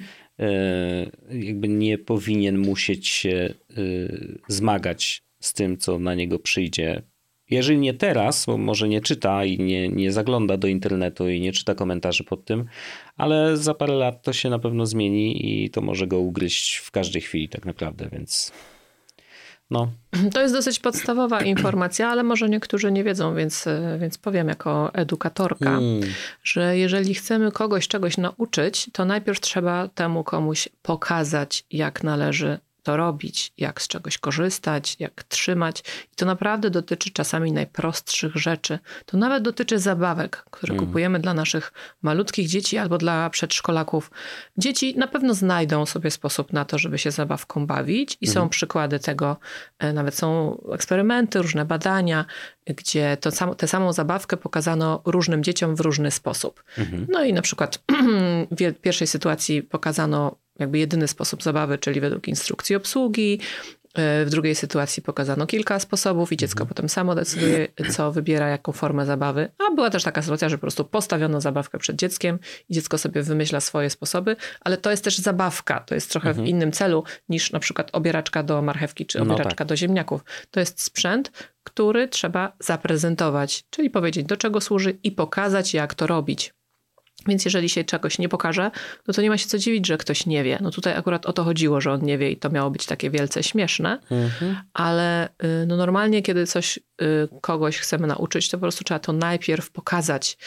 jakby nie powinien musieć się zmagać z tym, co na niego przyjdzie. Jeżeli nie teraz, bo może nie czyta i nie, nie zagląda do internetu i nie czyta komentarzy pod tym, ale za parę lat to się na pewno zmieni i to może go ugryźć w każdej chwili tak naprawdę, więc... No. To jest dosyć podstawowa informacja, ale może niektórzy nie wiedzą, więc, więc powiem jako edukatorka, mm. że jeżeli chcemy kogoś czegoś nauczyć, to najpierw trzeba temu komuś pokazać, jak należy to robić, jak z czegoś korzystać, jak trzymać. I to naprawdę dotyczy czasami najprostszych rzeczy. To nawet dotyczy zabawek, które mm. kupujemy dla naszych malutkich dzieci albo dla przedszkolaków. Dzieci na pewno znajdą sobie sposób na to, żeby się zabawką bawić i mm. są przykłady tego, nawet są eksperymenty, różne badania, gdzie to sam, tę samą zabawkę pokazano różnym dzieciom w różny sposób. Mm. No i na przykład w pierwszej sytuacji pokazano jakby jedyny sposób zabawy, czyli według instrukcji obsługi. W drugiej sytuacji pokazano kilka sposobów i dziecko mhm. potem samo decyduje, co wybiera, jaką formę zabawy. A była też taka sytuacja, że po prostu postawiono zabawkę przed dzieckiem i dziecko sobie wymyśla swoje sposoby, ale to jest też zabawka. To jest trochę mhm. w innym celu niż na przykład obieraczka do marchewki czy obieraczka no tak. do ziemniaków. To jest sprzęt, który trzeba zaprezentować, czyli powiedzieć, do czego służy i pokazać, jak to robić. Więc jeżeli się czegoś nie pokaże, no to nie ma się co dziwić, że ktoś nie wie. No tutaj akurat o to chodziło, że on nie wie i to miało być takie wielce śmieszne, mhm. ale no normalnie, kiedy coś kogoś chcemy nauczyć, to po prostu trzeba to najpierw pokazać.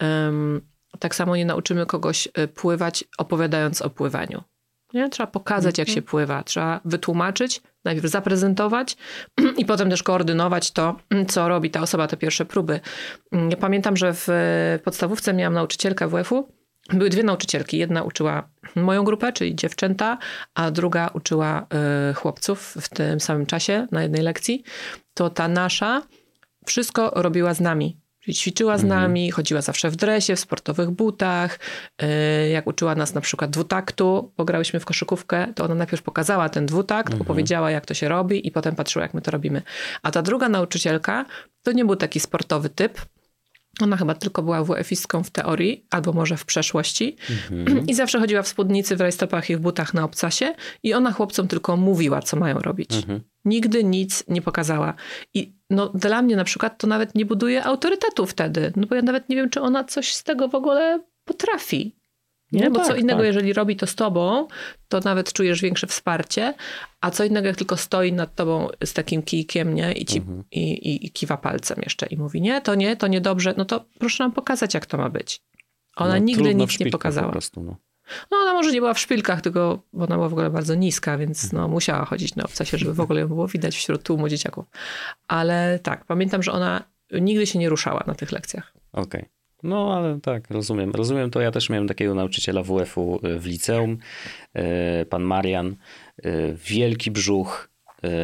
Tak samo nie nauczymy kogoś pływać, opowiadając o pływaniu. Nie? Trzeba pokazać, jak się pływa. Trzeba wytłumaczyć, najpierw zaprezentować i potem też koordynować to, co robi ta osoba, te pierwsze próby. Ja pamiętam, że w podstawówce miałam nauczycielkę W F-u. Były dwie nauczycielki. Jedna uczyła moją grupę, czyli dziewczęta, a druga uczyła chłopców w tym samym czasie na jednej lekcji. To ta nasza wszystko robiła z nami. Czyli ćwiczyła z nami, mhm. chodziła zawsze w dresie, w sportowych butach. Jak uczyła nas na przykład dwutaktu, bo grałyśmy w koszykówkę, to ona najpierw pokazała ten dwutakt, mhm. opowiedziała, jak to się robi i potem patrzyła, jak my to robimy. A ta druga nauczycielka to nie był taki sportowy typ. Ona chyba tylko była W F-istką w teorii, albo może w przeszłości. Mhm. I zawsze chodziła w spódnicy, w rajstopach i w butach na obcasie. I ona chłopcom tylko mówiła, co mają robić. Mhm. Nigdy nic nie pokazała. I no, dla mnie na przykład to nawet nie buduje autorytetu wtedy. No bo ja nawet nie wiem, czy ona coś z tego w ogóle potrafi. Nie? No bo tak, co innego, tak. jeżeli robi to z tobą, to nawet czujesz większe wsparcie, a co innego, jak tylko stoi nad tobą z takim kijkiem, nie? I, ci, mhm. i, i, i kiwa palcem jeszcze i mówi, nie, to nie, to niedobrze, no to proszę nam pokazać, jak to ma być. Ona no, nigdy nic nie pokazała. Po prostu, no. no ona może nie była w szpilkach, tylko bo ona była w ogóle bardzo niska, więc no, musiała chodzić na obcasie, żeby w ogóle ją było widać wśród tłumu dzieciaków. Ale tak, pamiętam, że ona nigdy się nie ruszała na tych lekcjach. Okej. Okay. No, ale tak, rozumiem. Rozumiem to. Ja też miałem takiego nauczyciela W F-u w liceum, pan Marian, wielki brzuch,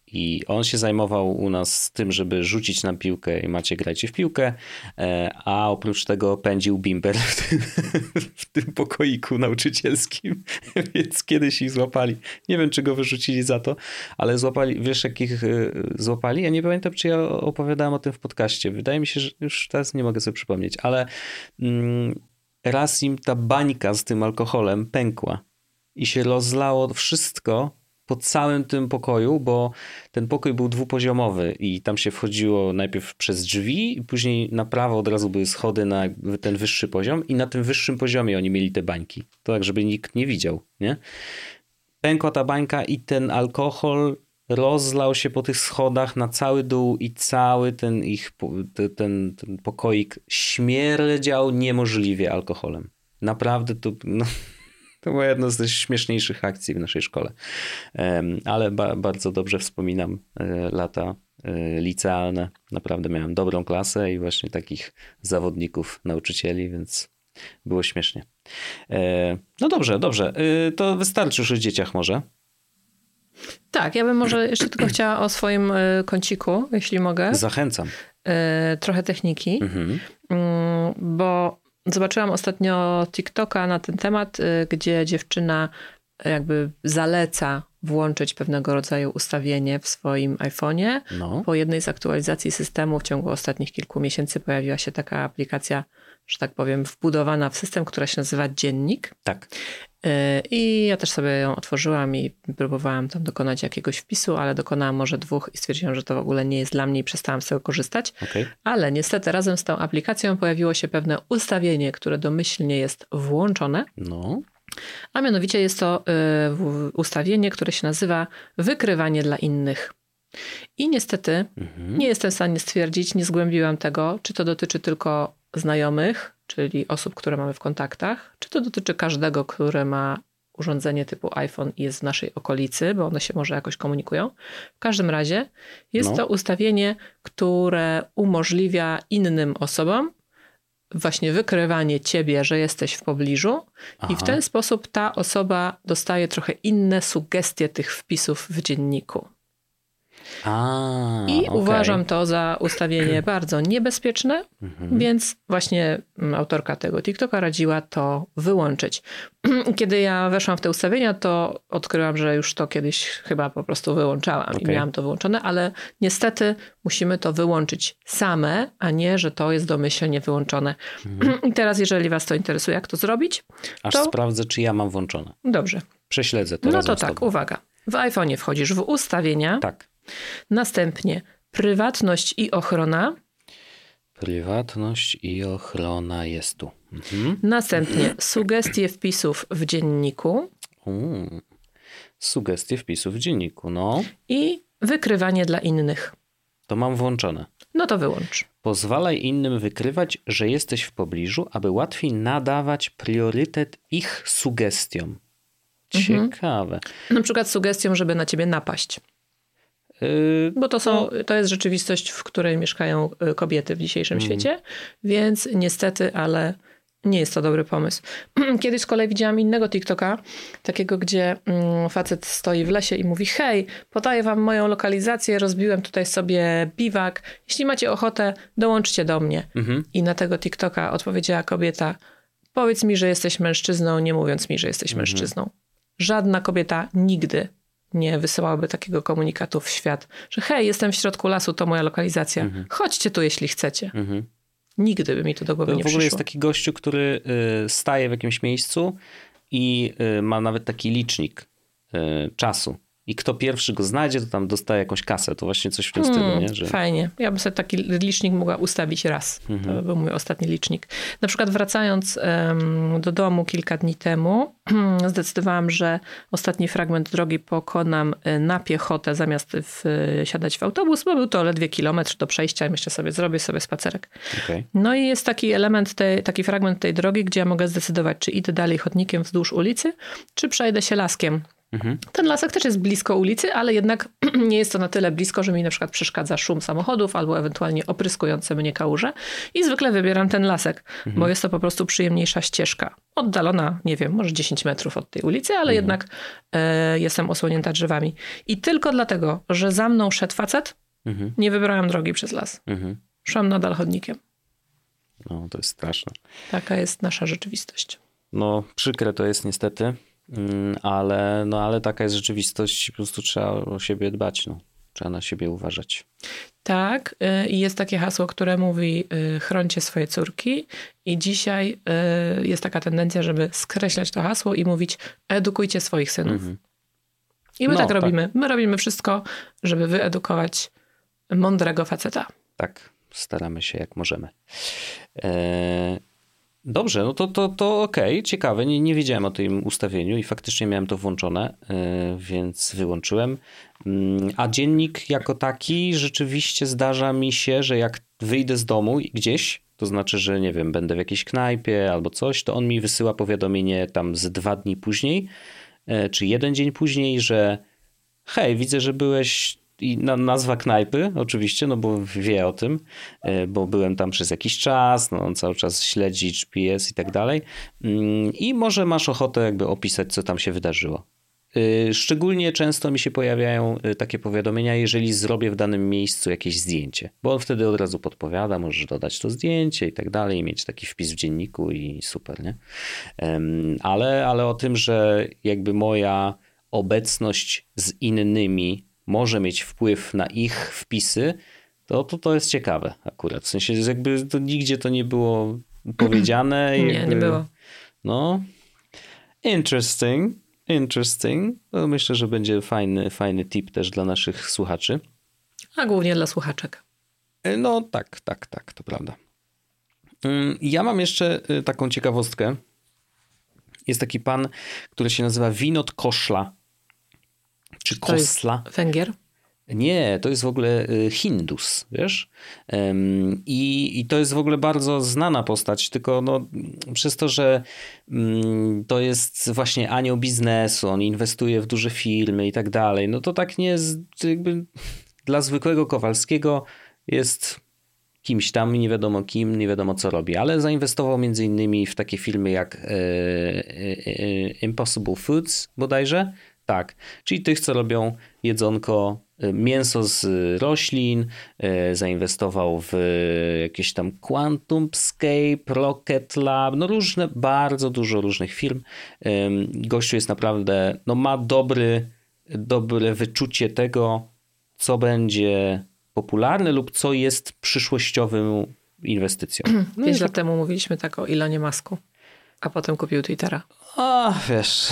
I on się zajmował u nas tym, żeby rzucić nam piłkę i macie grajcie w piłkę, a oprócz tego pędził bimber w tym, w tym pokoiku nauczycielskim, więc kiedyś ich złapali. Nie wiem, czy go wyrzucili za to, ale złapali, wiesz jakich złapali? Ja nie pamiętam, czy ja opowiadałem o tym w podcaście. Wydaje mi się, że już teraz nie mogę sobie przypomnieć, ale mm, raz im ta bańka z tym alkoholem pękła i się rozlało wszystko po całym tym pokoju, bo ten pokój był dwupoziomowy i tam się wchodziło najpierw przez drzwi i później na prawo od razu były schody na ten wyższy poziom i na tym wyższym poziomie oni mieli te bańki. To tak, żeby nikt nie widział, nie? Pękła ta bańka i ten alkohol rozlał się po tych schodach na cały dół i cały ten ich ten, ten, ten pokoik śmierdział niemożliwie alkoholem. Naprawdę to... No, to była jedna z śmieszniejszych akcji w naszej szkole. Ale ba- bardzo dobrze wspominam lata licealne. Naprawdę miałem dobrą klasę i właśnie takich zawodników, nauczycieli, więc było śmiesznie. No dobrze, dobrze. To wystarczy już o dzieciach może. Tak, ja bym może jeszcze tylko chciała o swoim kąciku, jeśli mogę. Zachęcam. Trochę techniki, mhm. bo zobaczyłam ostatnio TikToka na ten temat, gdzie dziewczyna jakby zaleca włączyć pewnego rodzaju ustawienie w swoim iPhone'ie. No. Po jednej z aktualizacji systemu w ciągu ostatnich kilku miesięcy pojawiła się taka aplikacja, że tak powiem, wbudowana w system, która się nazywa Dziennik. Tak. I ja też sobie ją otworzyłam i próbowałam tam dokonać jakiegoś wpisu, ale dokonałam może dwóch i stwierdziłam, że to w ogóle nie jest dla mnie i przestałam z tego korzystać. Okay. Ale niestety razem z tą aplikacją pojawiło się pewne ustawienie, które domyślnie jest włączone. No. A mianowicie jest to y, ustawienie, które się nazywa wykrywanie dla innych. I niestety mhm. nie jestem w stanie stwierdzić, nie zgłębiłam tego, czy to dotyczy tylko znajomych, czyli osób, które mamy w kontaktach, czy to dotyczy każdego, który ma urządzenie typu iPhone i jest w naszej okolicy, bo one się może jakoś komunikują. W każdym razie jest no. to ustawienie, które umożliwia innym osobom właśnie wykrywanie ciebie, że jesteś w pobliżu. Aha. I w ten sposób ta osoba dostaje trochę inne sugestie tych wpisów w dzienniku. A, I okay. uważam to za ustawienie bardzo niebezpieczne, mhm. więc właśnie autorka tego TikToka radziła to wyłączyć. Kiedy ja weszłam w te ustawienia, to odkryłam, że już to kiedyś chyba po prostu wyłączałam okay. i miałam to wyłączone, ale niestety musimy to wyłączyć same, a nie, że to jest domyślnie wyłączone. Mhm. I teraz, jeżeli was to interesuje, jak to zrobić, Aż to... sprawdzę, czy ja mam włączone. Dobrze. Prześledzę to. No to tak, uwaga. W iPhone'ie wchodzisz w ustawienia. Tak. Następnie prywatność i ochrona. Prywatność i ochrona jest tu. Mhm. Następnie sugestie wpisów w dzienniku. Mm. Sugestie wpisów w dzienniku, no. I wykrywanie dla innych. To mam włączone. No to wyłącz. Pozwalaj innym wykrywać, że jesteś w pobliżu, aby łatwiej nadawać priorytet ich sugestiom. Ciekawe. Mhm. Na przykład sugestią, żeby na ciebie napaść. Bo to, są, to jest rzeczywistość, w której mieszkają kobiety w dzisiejszym mm. świecie, więc niestety, ale nie jest to dobry pomysł. Kiedyś z kolei widziałam innego TikToka, takiego, gdzie facet stoi w lesie i mówi: hej, podaję wam moją lokalizację, rozbiłem tutaj sobie biwak, jeśli macie ochotę, dołączcie do mnie. Mm-hmm. I na tego TikToka odpowiedziała kobieta: powiedz mi, że jesteś mężczyzną, nie mówiąc mi, że jesteś mm-hmm. mężczyzną. Żadna kobieta nigdy nie wysyłałaby takiego komunikatu w świat, że hej, jestem w środku lasu, to moja lokalizacja. Mhm. Chodźcie tu, jeśli chcecie. Mhm. Nigdy by mi to do głowy to nie przyszło. W ogóle przyszło. jest taki gościu, który y, staje w jakimś miejscu i y, ma nawet taki licznik y, czasu. I kto pierwszy go znajdzie, to tam dostaje jakąś kasę. To właśnie coś w tym hmm, stylu, nie? Że... Fajnie. Ja bym sobie taki licznik mogła ustawić raz. Mhm. To był mój ostatni licznik. Na przykład wracając um, do domu kilka dni temu, zdecydowałam, że ostatni fragment drogi pokonam na piechotę, zamiast w, siadać w autobus, bo był to ledwie kilometr do przejścia i myślę sobie, zrobię sobie spacerek. Okay. No i jest taki element, tej, taki fragment tej drogi, gdzie ja mogę zdecydować, czy idę dalej chodnikiem wzdłuż ulicy, czy przejdę się laskiem. Mhm. Ten lasek też jest blisko ulicy, ale jednak nie jest to na tyle blisko, że mi na przykład przeszkadza szum samochodów albo ewentualnie opryskujące mnie kałuże. I zwykle wybieram ten lasek, mhm. bo jest to po prostu przyjemniejsza ścieżka. Oddalona, nie wiem, może dziesięć metrów od tej ulicy, ale mhm. jednak e, jestem osłonięta drzewami. I tylko dlatego, że za mną szedł facet, mhm. nie wybrałam drogi przez las. Mhm. Szłam nadal chodnikiem. No, to jest straszne. Taka jest nasza rzeczywistość. No, przykre to jest niestety, ale, no, ale taka jest rzeczywistość. Po prostu trzeba o siebie dbać. No. Trzeba na siebie uważać. Tak. I jest takie hasło, które mówi chrońcie swoje córki. I dzisiaj jest taka tendencja, żeby skreślać to hasło i mówić edukujcie swoich synów. Mhm. I my no, tak robimy. Tak. My robimy wszystko, żeby wyedukować mądrego faceta. Tak. Staramy się jak możemy. Eee, dobrze, no to, to, to okej, okay, ciekawe. Nie, nie wiedziałem o tym ustawieniu i faktycznie miałem to włączone, e, więc wyłączyłem. A dziennik jako taki rzeczywiście zdarza mi się, że jak wyjdę z domu gdzieś, to znaczy, że nie wiem, będę w jakiejś knajpie albo coś, to on mi wysyła powiadomienie tam z dwa dni później, e, czy jeden dzień później, że hej, widzę, że byłeś... I nazwa knajpy oczywiście, no bo wie o tym, bo byłem tam przez jakiś czas, no on cały czas śledzi G P S i tak dalej i może masz ochotę jakby opisać, co tam się wydarzyło. Szczególnie często mi się pojawiają takie powiadomienia, jeżeli zrobię w danym miejscu jakieś zdjęcie, bo on wtedy od razu podpowiada, możesz dodać to zdjęcie i tak dalej, mieć taki wpis w dzienniku i super, nie? Ale, ale o tym, że jakby moja obecność z innymi może mieć wpływ na ich wpisy, to, to, to jest ciekawe akurat. W sensie jakby to nigdzie to nie było powiedziane. Nie, jakby, nie było. No, interesting, interesting. No, myślę, że będzie fajny, fajny tip też dla naszych słuchaczy. A głównie dla słuchaczek. No tak, tak, tak, to prawda. Ja mam jeszcze taką ciekawostkę. Jest taki pan, który się nazywa Winod Koszla. Czy Kosla? To jest Węgier? Nie, to jest w ogóle Hindus, wiesz? I, i to jest w ogóle bardzo znana postać, tylko no, przez to, że to jest właśnie anioł biznesu, on inwestuje w duże firmy i tak dalej, no to tak nie jest, jakby dla zwykłego Kowalskiego jest kimś tam, nie wiadomo kim, nie wiadomo co robi, ale zainwestował między innymi w takie firmy jak e, e, Impossible Foods bodajże. Tak, czyli tych, co robią jedzonko, mięso z roślin, zainwestował w jakieś tam QuantumScape, Rocket Lab, no różne, bardzo dużo różnych firm. Gościu jest naprawdę, no ma dobry, dobre wyczucie tego, co będzie popularne lub co jest przyszłościową inwestycją. No Pięć lat temu mówiliśmy tak o Elonie Musku, a potem kupił Twittera. A, wiesz...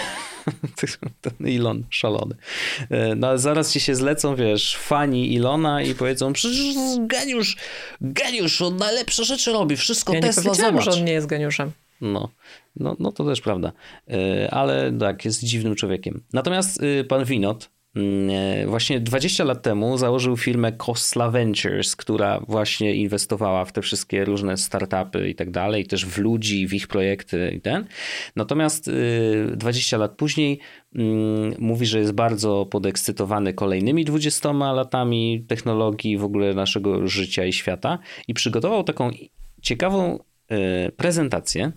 Ten Elon szalony. No zaraz ci się zlecą, wiesz, fani Elona i powiedzą, przecież geniusz, geniusz, on najlepsze rzeczy robi, wszystko ja Tesla, zobacz. Ja że on nie jest geniuszem. No, no, no to też prawda. Ale tak, jest dziwnym człowiekiem. Natomiast pan Winod właśnie dwadzieścia lat temu założył firmę Khosla Ventures, która właśnie inwestowała w te wszystkie różne startupy i tak dalej, też w ludzi, w ich projekty i ten. Natomiast dwadzieścia lat później mówi, że jest bardzo podekscytowany kolejnymi dwudziestoma latami technologii w ogóle naszego życia i świata i przygotował taką ciekawą prezentację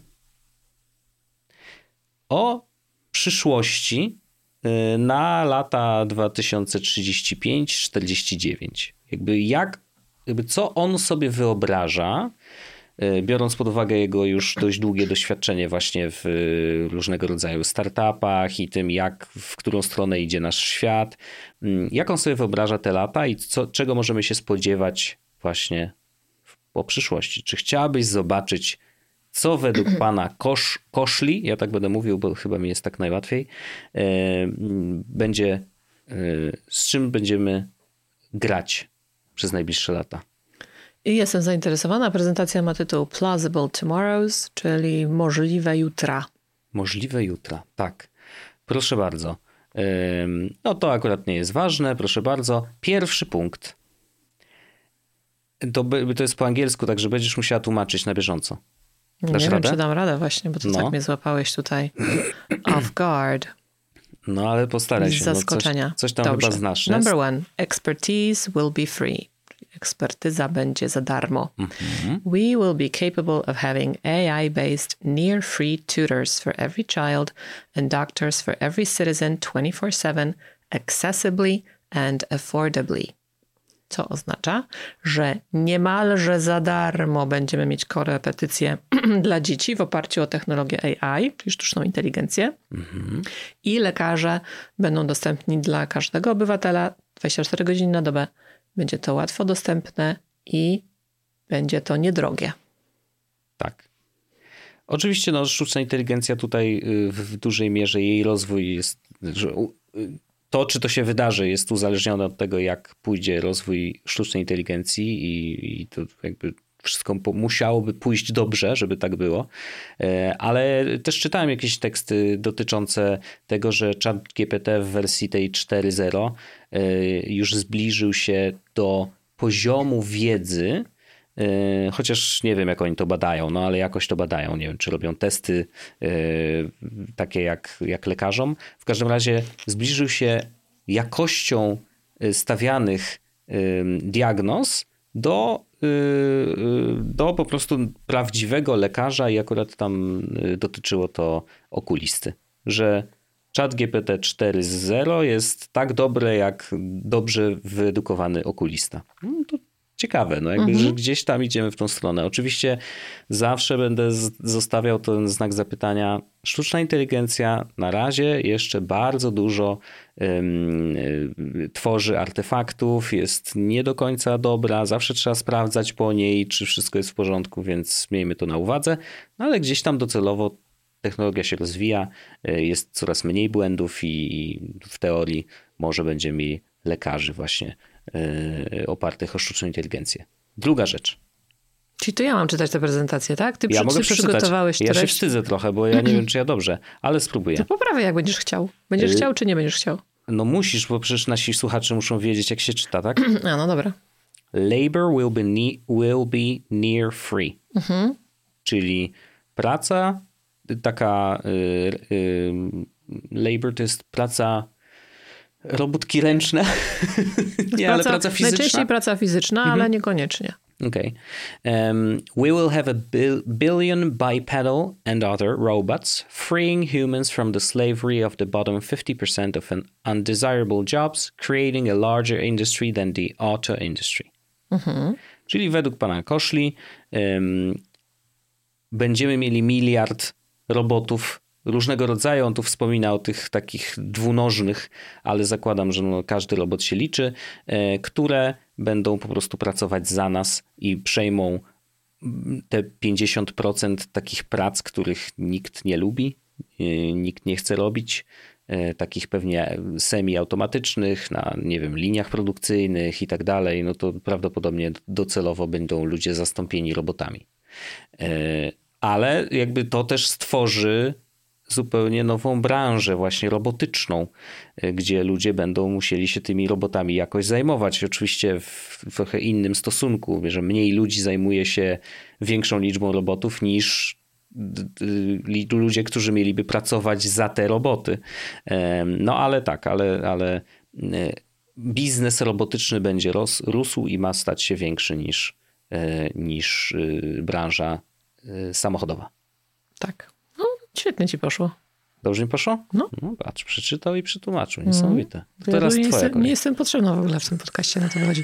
o przyszłości na lata dwa tysiące trzydzieści pięć do czterdzieści dziewięć. Jakby jak, jakby co on sobie wyobraża, biorąc pod uwagę jego już dość długie doświadczenie właśnie w różnego rodzaju startupach i tym, jak, w którą stronę idzie nasz świat, jak on sobie wyobraża te lata i co, czego możemy się spodziewać właśnie po przyszłości. Czy chciałabyś zobaczyć, co według pana Kosz, Koszli, ja tak będę mówił, bo chyba mi jest tak najłatwiej, e, będzie, e, z czym będziemy grać przez najbliższe lata? I jestem zainteresowana. Prezentacja ma tytuł Plausible Tomorrows, czyli możliwe jutra. Możliwe jutra, tak. Proszę bardzo. E, no to akurat nie jest ważne, proszę bardzo. Pierwszy punkt. To, to jest po angielsku, także będziesz musiała tłumaczyć na bieżąco. Dasz nie radę? Wiem, czy dam radę właśnie, bo to no. tak mnie złapałeś tutaj off guard. No ale postaraj się. Z zaskoczenia. No, coś, coś tam Dobrze. chyba znasz. Number one. Expertise will be free. Ekspertyza będzie za darmo. Mm-hmm. We will be capable of having A I-based near-free tutors for every child and doctors for every citizen twenty-four seven, accessibly and affordably. Co oznacza, że niemalże za darmo będziemy mieć korepetycje dla dzieci w oparciu o technologię A I, czyli sztuczną inteligencję. Mm-hmm. I lekarze będą dostępni dla każdego obywatela dwadzieścia cztery godziny na dobę. Będzie to łatwo dostępne i będzie to niedrogie. Tak. Oczywiście no, sztuczna inteligencja tutaj w dużej mierze jej rozwój jest... To, czy to się wydarzy, jest uzależnione od tego, jak pójdzie rozwój sztucznej inteligencji i, i to jakby wszystko musiałoby pójść dobrze, żeby tak było. Ale też czytałem jakieś teksty dotyczące tego, że ChatGPT w wersji tej cztery zero już zbliżył się do poziomu wiedzy, chociaż nie wiem, jak oni to badają, no ale jakoś to badają. Nie wiem, czy robią testy takie jak, jak lekarzom. W każdym razie zbliżył się jakością stawianych diagnoz do, do po prostu prawdziwego lekarza i akurat tam dotyczyło to okulisty, że ChatGPT cztery zero jest tak dobre jak dobrze wyedukowany okulista. No to ciekawe, no jakby, mhm. że gdzieś tam idziemy w tą stronę. Oczywiście zawsze będę z- zostawiał ten znak zapytania. Sztuczna inteligencja na razie jeszcze bardzo dużo ym, y, tworzy artefaktów, jest nie do końca dobra, zawsze trzeba sprawdzać po niej, czy wszystko jest w porządku, więc miejmy to na uwadze, no ale gdzieś tam docelowo technologia się rozwija, y, jest coraz mniej błędów i w teorii może będziemy mieli lekarzy właśnie opartych o sztuczną inteligencję. Druga rzecz. Czyli to ja mam czytać tę prezentację, tak? Ty, ja przy, mogę ty przygotowałeś treść. Ja się wstydzę trochę, bo ja nie wiem, czy ja dobrze, ale spróbuję. To poprawię, jak będziesz chciał. Będziesz y- chciał, czy nie będziesz chciał? No musisz, bo przecież nasi słuchacze muszą wiedzieć, jak się czyta, tak? A, no dobra. Labor will be, ne- will be near free. Mhm. Czyli praca taka y, y, labor to jest praca robótki ręczne. nie, praca, ale praca fizyczna. Najczęściej praca fizyczna, mhm. ale niekoniecznie. Okay. Um, we will have a bil- billion bipedal and other robots, freeing humans from the slavery of the bottom fifty percent of an undesirable jobs, creating a larger industry than the auto industry. Mhm. Czyli według pana Koszli um, będziemy mieli miliard robotów różnego rodzaju. On tu wspomina o tych takich dwunożnych, ale zakładam, że no każdy robot się liczy, e, które będą po prostu pracować za nas i przejmą te pięćdziesiąt procent takich prac, których nikt nie lubi, e, nikt nie chce robić, e, takich pewnie semi-automatycznych, na nie wiem, liniach produkcyjnych i tak dalej, no to prawdopodobnie docelowo będą ludzie zastąpieni robotami. E, ale jakby to też stworzy zupełnie nową branżę właśnie robotyczną, gdzie ludzie będą musieli się tymi robotami jakoś zajmować. Oczywiście w trochę innym stosunku, że mniej ludzi zajmuje się większą liczbą robotów niż ludzie, którzy mieliby pracować za te roboty. No ale tak, ale, ale biznes robotyczny będzie ros, rósł i ma stać się większy niż, niż branża samochodowa. Tak. Świetnie ci poszło. Dobrze mi poszło? No. no patrz, przeczytał i przetłumaczył. Niesamowite. Mm. Teraz ja nie, twoja jestem, nie jestem potrzebna w ogóle w tym podcaście, na to chodzi.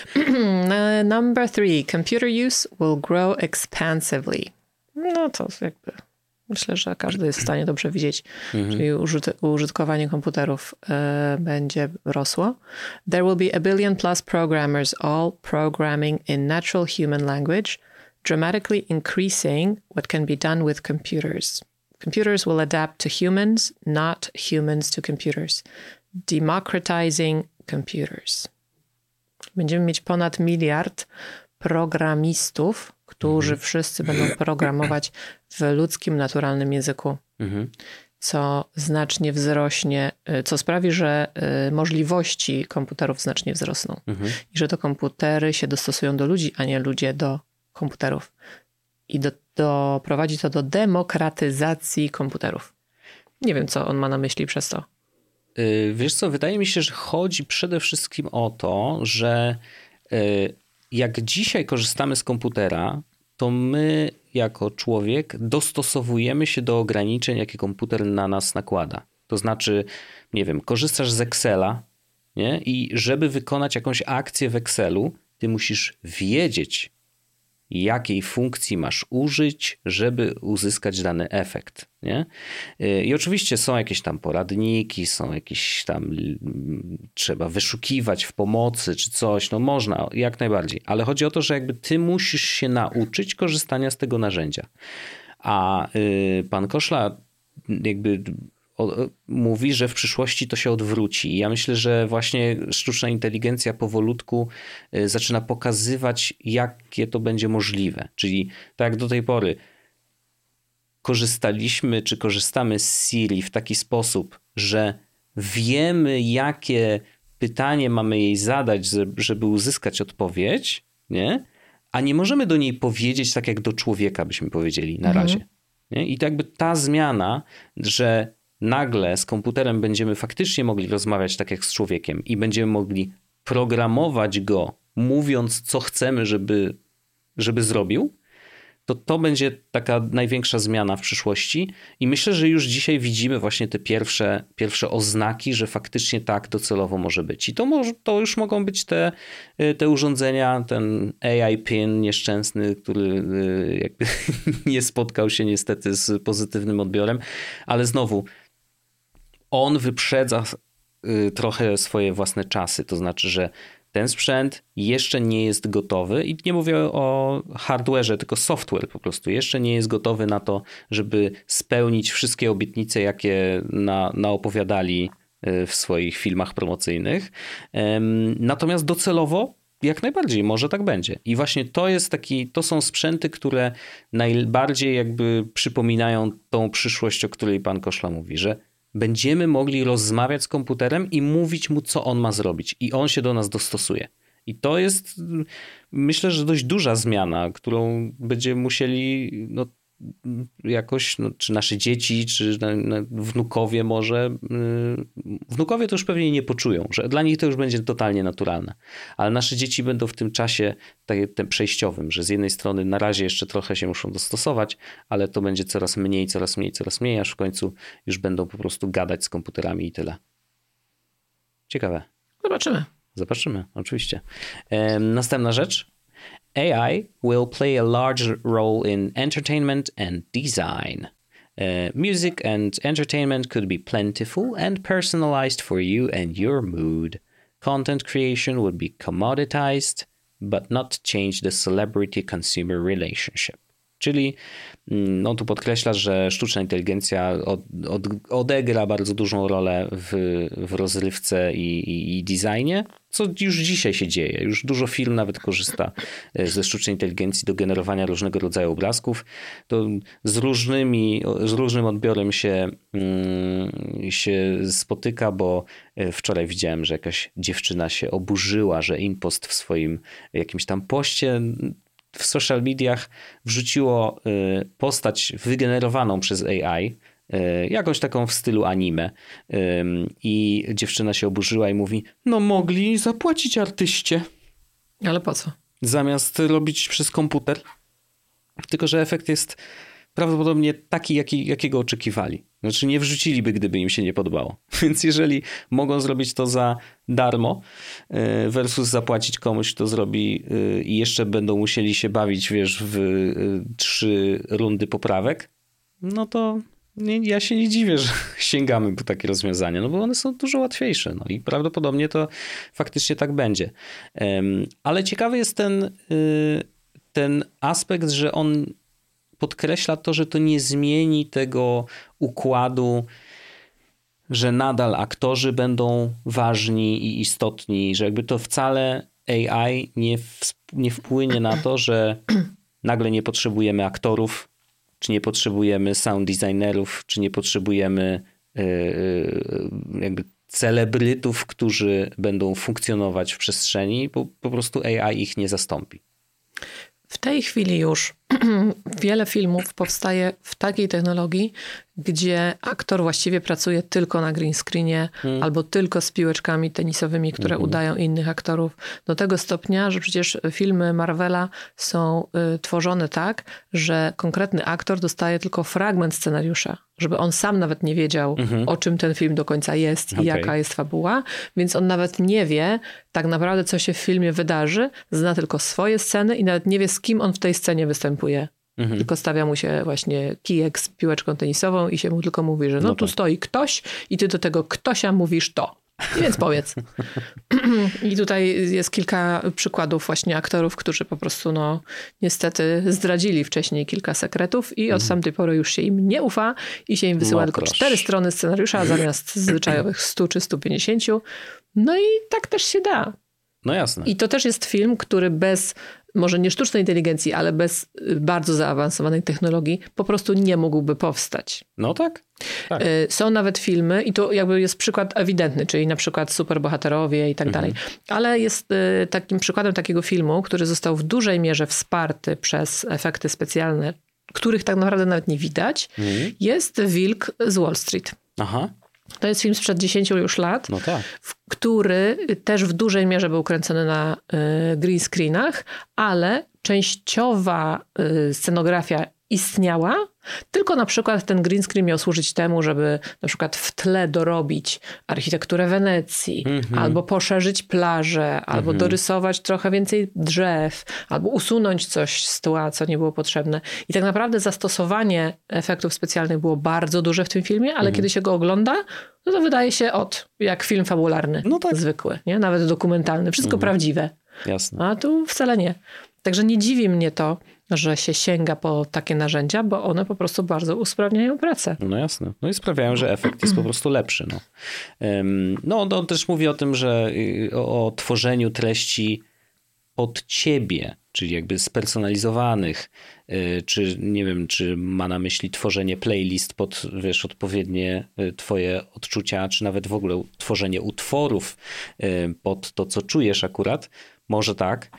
Number three. Computer use will grow expansively. No to jakby myślę, że każdy jest w stanie dobrze widzieć. Mm-hmm. Czyli użyt- użytkowanie komputerów y, będzie rosło. There will be a billion plus programmers all programming in natural human language, dramatically increasing what can be done with computers. Computers will adapt to humans, not humans to computers. Democratizing computers. Będziemy mieć ponad miliard programistów, którzy mm-hmm. wszyscy będą programować w ludzkim, naturalnym języku. Mm-hmm. Co znacznie wzrośnie, co sprawi, że możliwości komputerów znacznie wzrosną. Mm-hmm. I że to komputery się dostosują do ludzi, a nie ludzie do komputerów. I do, doprowadzi to do demokratyzacji komputerów. Nie wiem, co on ma na myśli przez to. wiesz co, wydaje mi się, że chodzi przede wszystkim o to, że jak dzisiaj korzystamy z komputera, to my jako człowiek dostosowujemy się do ograniczeń, jakie komputer na nas nakłada. To znaczy, nie wiem, korzystasz z Excela, nie? I żeby wykonać jakąś akcję w Excelu, ty musisz wiedzieć, jakiej funkcji masz użyć, żeby uzyskać dany efekt. Nie? I oczywiście są jakieś tam poradniki, są jakieś tam, trzeba wyszukiwać w pomocy czy coś, no można, jak najbardziej. Ale chodzi o to, że jakby ty musisz się nauczyć korzystania z tego narzędzia. A pan Koszla jakby mówi, że w przyszłości to się odwróci. I ja myślę, że właśnie sztuczna inteligencja powolutku zaczyna pokazywać, jakie to będzie możliwe. Czyli tak jak do tej pory korzystaliśmy, czy korzystamy z Siri w taki sposób, że wiemy, jakie pytanie mamy jej zadać, żeby uzyskać odpowiedź, nie? A nie możemy do niej powiedzieć tak, jak do człowieka byśmy powiedzieli na razie. Mhm. Nie? I to jakby ta zmiana, że nagle z komputerem będziemy faktycznie mogli rozmawiać tak jak z człowiekiem i będziemy mogli programować go, mówiąc, co chcemy, żeby, żeby zrobił, to to będzie taka największa zmiana w przyszłości. I myślę, że już dzisiaj widzimy właśnie te pierwsze, pierwsze oznaki, że faktycznie tak docelowo może być. I to, może, to już mogą być te, te urządzenia, ten A I Pin nieszczęsny, który jakby nie spotkał się niestety z pozytywnym odbiorem, ale znowu on wyprzedza trochę swoje własne czasy. To znaczy, że ten sprzęt jeszcze nie jest gotowy i nie mówię o hardware'ze, tylko software po prostu. Jeszcze nie jest gotowy na to, żeby spełnić wszystkie obietnice, jakie na, naopowiadali w swoich filmach promocyjnych. Natomiast docelowo jak najbardziej, może tak będzie. I właśnie to jest taki, to są sprzęty, które najbardziej jakby przypominają tą przyszłość, o której pan Koszla mówi, że będziemy mogli rozmawiać z komputerem i mówić mu, co on ma zrobić. I on się do nas dostosuje. I to jest, myślę, że dość duża zmiana, którą będziemy musieli no, jakoś, no, czy nasze dzieci, czy na, na wnukowie może. Yy, wnukowie to już pewnie nie poczują, że dla nich to już będzie totalnie naturalne. Ale nasze dzieci będą w tym czasie tak, tym przejściowym, że z jednej strony na razie jeszcze trochę się muszą dostosować, ale to będzie coraz mniej, coraz mniej, coraz mniej, aż w końcu już będą po prostu gadać z komputerami i tyle. Ciekawe. Zobaczymy. Zobaczymy, oczywiście. Yy, następna rzecz. A I will play a large role in entertainment and design. Uh, music and entertainment could be plentiful and personalized for you and your mood. Content creation would be commoditized, but not change the celebrity-consumer relationship. Czyli no, tu podkreśla, że sztuczna inteligencja od, od, odegra bardzo dużą rolę w, w rozrywce i, i, i designie, co już dzisiaj się dzieje. Już dużo firm nawet korzysta ze sztucznej inteligencji do generowania różnego rodzaju obrazków. To z, różnymi, z różnym odbiorem się, się spotyka, bo wczoraj widziałem, że jakaś dziewczyna się oburzyła, że InPost w swoim jakimś tam poście w social mediach wrzuciło postać wygenerowaną przez A I, jakąś taką w stylu anime, i dziewczyna się oburzyła i mówi, no mogli zapłacić artyście. Ale po co? Zamiast robić przez komputer. Tylko że efekt jest prawdopodobnie taki, jaki, jakiego oczekiwali. Znaczy nie wrzuciliby, gdyby im się nie podobało. Więc jeżeli mogą zrobić to za darmo versus zapłacić komuś, kto zrobi i jeszcze będą musieli się bawić, wiesz, w trzy rundy poprawek, no to ja się nie dziwię, że sięgamy po takie rozwiązania, no bo one są dużo łatwiejsze. No i prawdopodobnie to faktycznie tak będzie. Ale ciekawy jest ten, ten aspekt, że on podkreśla to, że to nie zmieni tego układu, że nadal aktorzy będą ważni i istotni, że jakby to wcale A I nie, w, nie wpłynie na to, że nagle nie potrzebujemy aktorów, czy nie potrzebujemy sound designerów, czy nie potrzebujemy yy, jakby celebrytów, którzy będą funkcjonować w przestrzeni, bo po prostu A I ich nie zastąpi. W tej chwili już wiele filmów powstaje w takiej technologii, gdzie aktor właściwie pracuje tylko na green screenie hmm. albo tylko z piłeczkami tenisowymi, które hmm. udają innych aktorów. Do tego stopnia, że przecież filmy Marvela są y, tworzone tak, że konkretny aktor dostaje tylko fragment scenariusza, żeby on sam nawet nie wiedział, hmm. o czym ten film do końca jest okay. i jaka jest fabuła, więc on nawet nie wie tak naprawdę, co się w filmie wydarzy, zna tylko swoje sceny i nawet nie wie, z kim on w tej scenie występuje. Mhm. Tylko stawia mu się właśnie kijek z piłeczką tenisową i się mu tylko mówi, że no, no tu tak. stoi ktoś i ty do tego ktośa mówisz to. I więc powiedz. I tutaj jest kilka przykładów właśnie aktorów, którzy po prostu no niestety zdradzili wcześniej kilka sekretów i od mhm. tamtej pory już się im nie ufa i się im wysyła no, tylko proszę. cztery strony scenariusza zamiast zwyczajowych stu czy stu pięćdziesięciu. No i tak też się da. No jasne. I to też jest film, który bez, może nie sztucznej inteligencji, ale bez bardzo zaawansowanej technologii po prostu nie mógłby powstać. No tak. tak. Są nawet filmy i to jakby jest przykład ewidentny, czyli na przykład Superbohaterowie i tak mhm. dalej. Ale jest takim przykładem takiego filmu, który został w dużej mierze wsparty przez efekty specjalne, których tak naprawdę nawet nie widać, mhm. jest Wilk z Wall Street. Aha. To jest film sprzed dziesięciu już lat, no tak. który też w dużej mierze był kręcony na y, green screenach, ale częściowa y, scenografia istniała, tylko na przykład ten green screen miał służyć temu, żeby na przykład w tle dorobić architekturę Wenecji, mm-hmm. albo poszerzyć plażę, albo mm-hmm. dorysować trochę więcej drzew, albo usunąć coś z tła, co nie było potrzebne. I tak naprawdę zastosowanie efektów specjalnych było bardzo duże w tym filmie, ale mm-hmm. kiedy się go ogląda, no to wydaje się od jak film fabularny, no tak. zwykły, nie? Nawet dokumentalny, wszystko mm-hmm. prawdziwe. Jasne. A tu wcale nie. Także nie dziwi mnie to, że się sięga po takie narzędzia, bo one po prostu bardzo usprawniają pracę. No jasne. No i sprawiają, że efekt jest po prostu lepszy. No, no on też mówi o tym, że o, o tworzeniu treści pod ciebie, czyli jakby spersonalizowanych, czy nie wiem, czy ma na myśli tworzenie playlist pod, wiesz, odpowiednie twoje odczucia, czy nawet w ogóle tworzenie utworów pod to, co czujesz akurat. Może tak.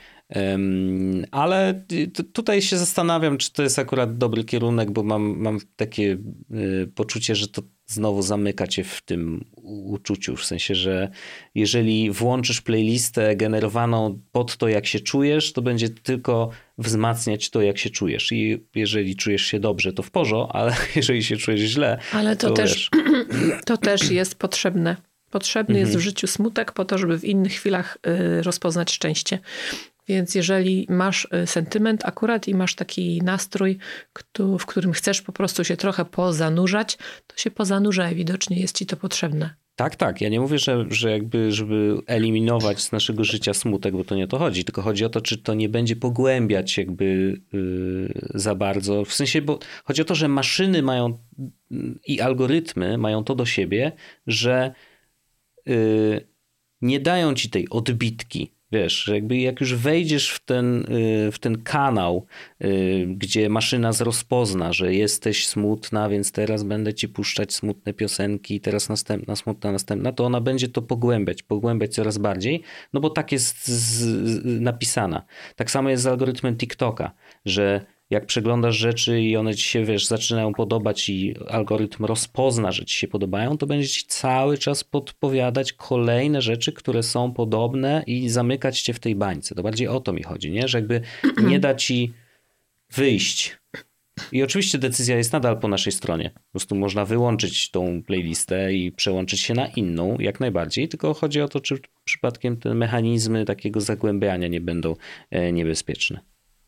Um, ale t- tutaj się zastanawiam, czy to jest akurat dobry kierunek, bo mam, mam takie y, poczucie, że to znowu zamyka cię w tym uczuciu. W sensie, że jeżeli włączysz playlistę generowaną pod to, jak się czujesz, to będzie tylko wzmacniać to, jak się czujesz. I jeżeli czujesz się dobrze, to w porządku, ale jeżeli się czujesz źle, ale to, to też, to też jest potrzebne. Potrzebny mhm. jest w życiu smutek po to, żeby w innych chwilach y, rozpoznać szczęście. Więc jeżeli masz sentyment akurat i masz taki nastrój, w którym chcesz po prostu się trochę pozanurzać, to się pozanurzaj, widocznie jest ci to potrzebne. Tak, tak. Ja nie mówię, że, że jakby, żeby eliminować z naszego życia smutek, bo to nie o to chodzi, tylko chodzi o to, czy to nie będzie pogłębiać jakby yy, za bardzo. W sensie, bo chodzi o to, że maszyny mają i algorytmy mają to do siebie, że yy, nie dają ci tej odbitki. Wiesz, że jakby jak już wejdziesz w ten, w ten kanał, gdzie maszyna rozpozna, że jesteś smutna, więc teraz będę ci puszczać smutne piosenki, teraz następna, smutna, następna, to ona będzie to pogłębiać, pogłębiać coraz bardziej, no bo tak jest z, z, napisana. Tak samo jest z algorytmem TikToka, że jak przeglądasz rzeczy i one ci się, wiesz, zaczynają podobać i algorytm rozpozna, że ci się podobają, to będzie ci cały czas podpowiadać kolejne rzeczy, które są podobne i zamykać cię w tej bańce. To bardziej o to mi chodzi, nie? Że jakby nie da ci wyjść. I oczywiście decyzja jest nadal po naszej stronie. Po prostu można wyłączyć tą playlistę i przełączyć się na inną, jak najbardziej, tylko chodzi o to, czy przypadkiem te mechanizmy takiego zagłębiania nie będą niebezpieczne.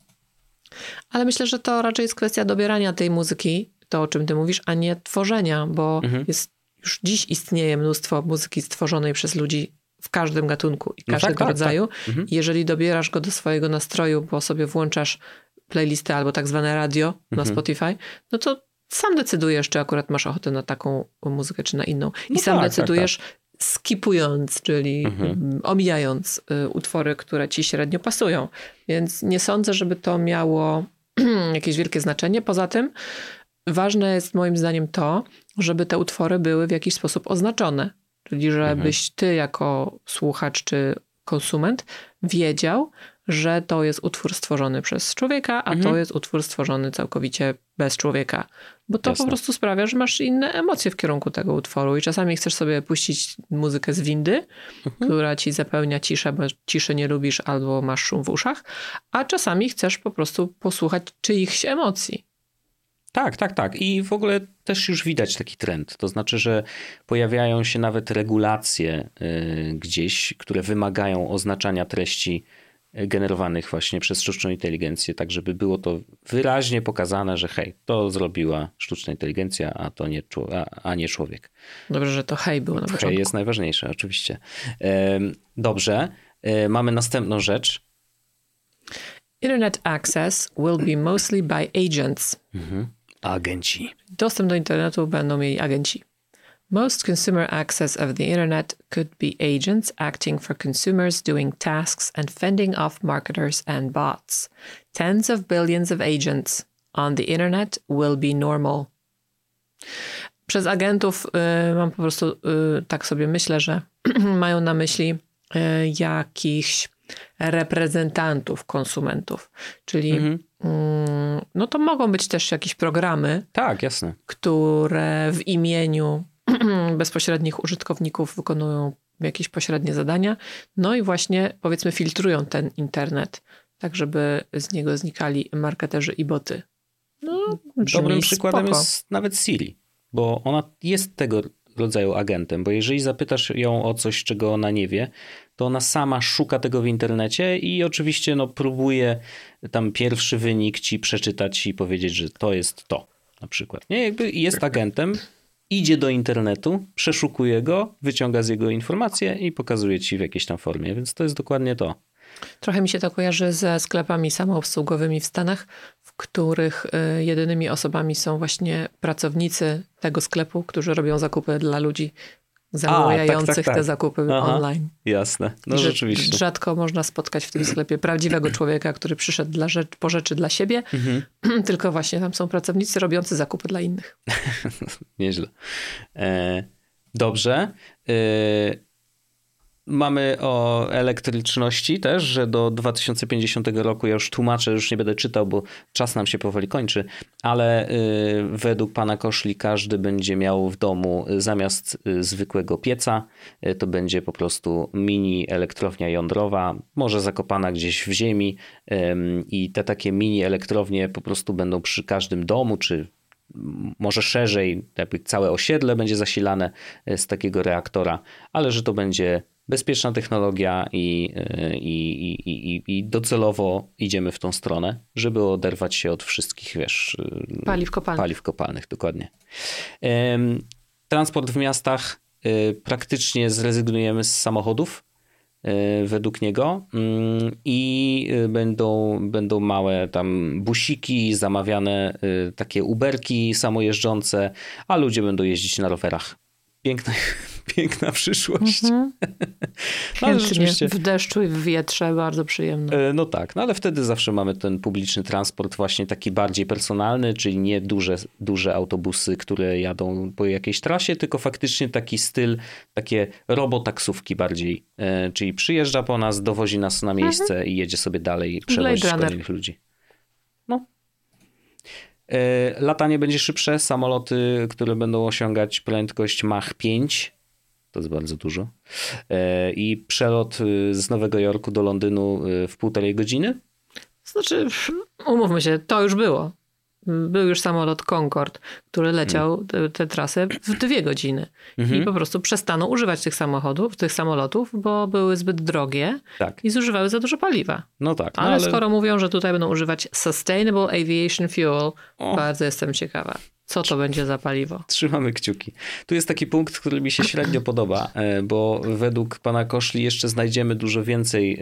Ale myślę, że to raczej jest kwestia dobierania tej muzyki, to o czym ty mówisz, a nie tworzenia, bo mhm. jest, już dziś istnieje mnóstwo muzyki stworzonej przez ludzi w każdym gatunku i każdego no tak, tak, rodzaju. Tak. Mhm. Jeżeli dobierasz go do swojego nastroju, bo sobie włączasz playlistę albo tak zwane radio mhm. na Spotify, no to sam decydujesz, czy akurat masz ochotę na taką muzykę, czy na inną. I no sam tak, decydujesz, tak, tak. skipując, czyli mhm. omijając y, utwory, które ci średnio pasują. Więc nie sądzę, żeby to miało jakieś wielkie znaczenie. Poza tym ważne jest moim zdaniem to, żeby te utwory były w jakiś sposób oznaczone. Czyli żebyś ty jako słuchacz czy konsument wiedział, że to jest utwór stworzony przez człowieka, a mhm. to jest utwór stworzony całkowicie bez człowieka. Bo to Jasne. po prostu sprawia, że masz inne emocje w kierunku tego utworu i czasami chcesz sobie puścić muzykę z windy, mhm. która ci zapełnia ciszę, bo ciszy nie lubisz albo masz szum w uszach, a czasami chcesz po prostu posłuchać czyichś emocji. Tak, tak, tak. I w ogóle też już widać taki trend. To znaczy, że pojawiają się nawet regulacje y, gdzieś, które wymagają oznaczania treści generowanych właśnie przez sztuczną inteligencję, tak żeby było to wyraźnie pokazane, że hej, to zrobiła sztuczna inteligencja, a to nie, a, a nie człowiek. Dobrze, że to hej było na początku. Hej jest najważniejsze, oczywiście. Dobrze, mamy następną rzecz. Internet access will be mostly by agents. Mhm. Agenci. Dostęp do internetu będą mieli agenci. Most consumer access of the internet could be agents acting for consumers doing tasks and fending off marketers and bots. Tens of billions of agents on the internet will be normal. Przez agentów y, mam po prostu, y, tak sobie myślę, że mają na myśli y, jakichś reprezentantów konsumentów. Czyli mhm. y, no to mogą być też jakieś programy, tak, jasne, które w imieniu bezpośrednich użytkowników wykonują jakieś pośrednie zadania. No i właśnie powiedzmy filtrują ten internet, tak żeby z niego znikali marketerzy i boty. No, dobrym przykładem spoko. Jest nawet Siri, bo ona jest tego rodzaju agentem, bo jeżeli zapytasz ją o coś, czego ona nie wie, to ona sama szuka tego w internecie i oczywiście no, próbuje tam pierwszy wynik ci przeczytać i powiedzieć, że to jest to na przykład. Nie, jakby jest agentem, idzie do internetu, przeszukuje go, wyciąga z jego informacje i pokazuje ci w jakiejś tam formie, więc to jest dokładnie to. Trochę mi się to kojarzy ze sklepami samoobsługowymi w Stanach, w których jedynymi osobami są właśnie pracownicy tego sklepu, którzy robią zakupy dla ludzi zamawiających tak, tak, tak. te zakupy Aha, online. Jasne, no że rzeczywiście. Rzadko można spotkać w tym sklepie prawdziwego człowieka, który przyszedł dla rzecz, po rzeczy dla siebie, mhm. tylko właśnie tam są pracownicy robiący zakupy dla innych. Nieźle. E, dobrze. E, Mamy o elektryczności też, że do dwa tysiące pięćdziesiątego roku, ja już tłumaczę, już nie będę czytał, bo czas nam się powoli kończy, ale y, według pana Koszli każdy będzie miał w domu zamiast y, zwykłego pieca, y, to będzie po prostu mini elektrownia jądrowa, może zakopana gdzieś w ziemi y, i te takie mini elektrownie po prostu będą przy każdym domu, czy może szerzej, jakby całe osiedle będzie zasilane z takiego reaktora, ale że to będzie bezpieczna technologia i, i, i, i, i docelowo idziemy w tą stronę, żeby oderwać się od wszystkich, wiesz, paliw kopalnych. Paliw kopalnych, dokładnie. Transport w miastach, praktycznie zrezygnujemy z samochodów według niego i będą, będą małe tam busiki, zamawiane takie uberki samojeżdżące, a ludzie będą jeździć na rowerach. Piękna, piękna przyszłość. Mm-hmm. No, ale rzeczywiście w deszczu i w wietrze bardzo przyjemne. No tak, no ale wtedy zawsze mamy ten publiczny transport właśnie taki bardziej personalny, czyli nie duże, duże autobusy, które jadą po jakiejś trasie, tylko faktycznie taki styl, takie robotaksówki bardziej. Czyli przyjeżdża po nas, dowozi nas na miejsce mm-hmm. i jedzie sobie dalej i przewozi kolejnych ludzi. No. Latanie będzie szybsze, samoloty, które będą osiągać prędkość Mach pięć, to jest bardzo dużo, i przelot z Nowego Jorku do Londynu w półtorej godziny. Znaczy, umówmy się, to już było. Był już samolot Concorde, który leciał tę te, te trasę w dwie godziny. Mhm. I po prostu przestano używać tych samochodów, tych samolotów, bo były zbyt drogie tak. i zużywały za dużo paliwa. No tak. No ale, ale skoro mówią, że tutaj będą używać Sustainable Aviation Fuel, o. bardzo jestem ciekawa. Co to będzie za paliwo? Trzymamy kciuki. Tu jest taki punkt, który mi się średnio podoba, bo według pana Koszli jeszcze znajdziemy dużo więcej,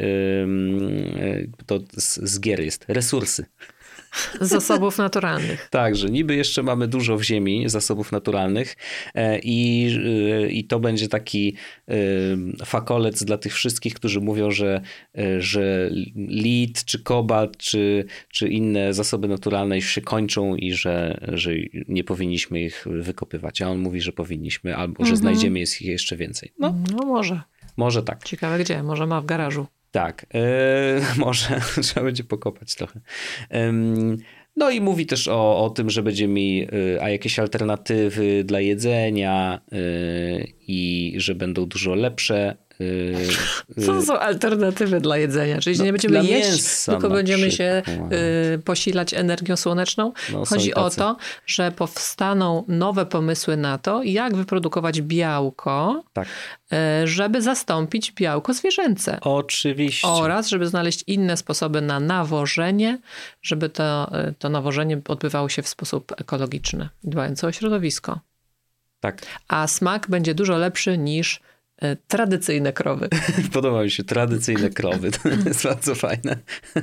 to z, z gier jest, resursy. Zasobów naturalnych. Tak, że niby jeszcze mamy dużo w ziemi zasobów naturalnych i, i to będzie taki fakolec dla tych wszystkich, którzy mówią, że, że lit, czy kobalt, czy, czy inne zasoby naturalne już się kończą i że, że nie powinniśmy ich wykopywać. A on mówi, że powinniśmy, albo że mhm. znajdziemy ich jeszcze więcej. No, no może. Może tak. Ciekawe gdzie, może ma w garażu. Tak, yy, może trzeba będzie pokopać trochę. Yy, no i mówi też o, o tym, że będzie mi yy, a jakieś alternatywy dla jedzenia yy, i że będą dużo lepsze. Yy, Co są alternatywy dla jedzenia? Czyli no, nie będziemy jeść, tylko będziemy przykład. się y, posilać energią słoneczną. No, Chodzi o to, że powstaną nowe pomysły na to, jak wyprodukować białko, tak. y, żeby zastąpić białko zwierzęce. Oczywiście. Oraz, żeby znaleźć inne sposoby na nawożenie, żeby to, to nawożenie odbywało się w sposób ekologiczny, dbający o środowisko. Tak. A smak będzie dużo lepszy niż tradycyjne krowy. Podoba mi się, tradycyjne krowy. To jest bardzo fajne.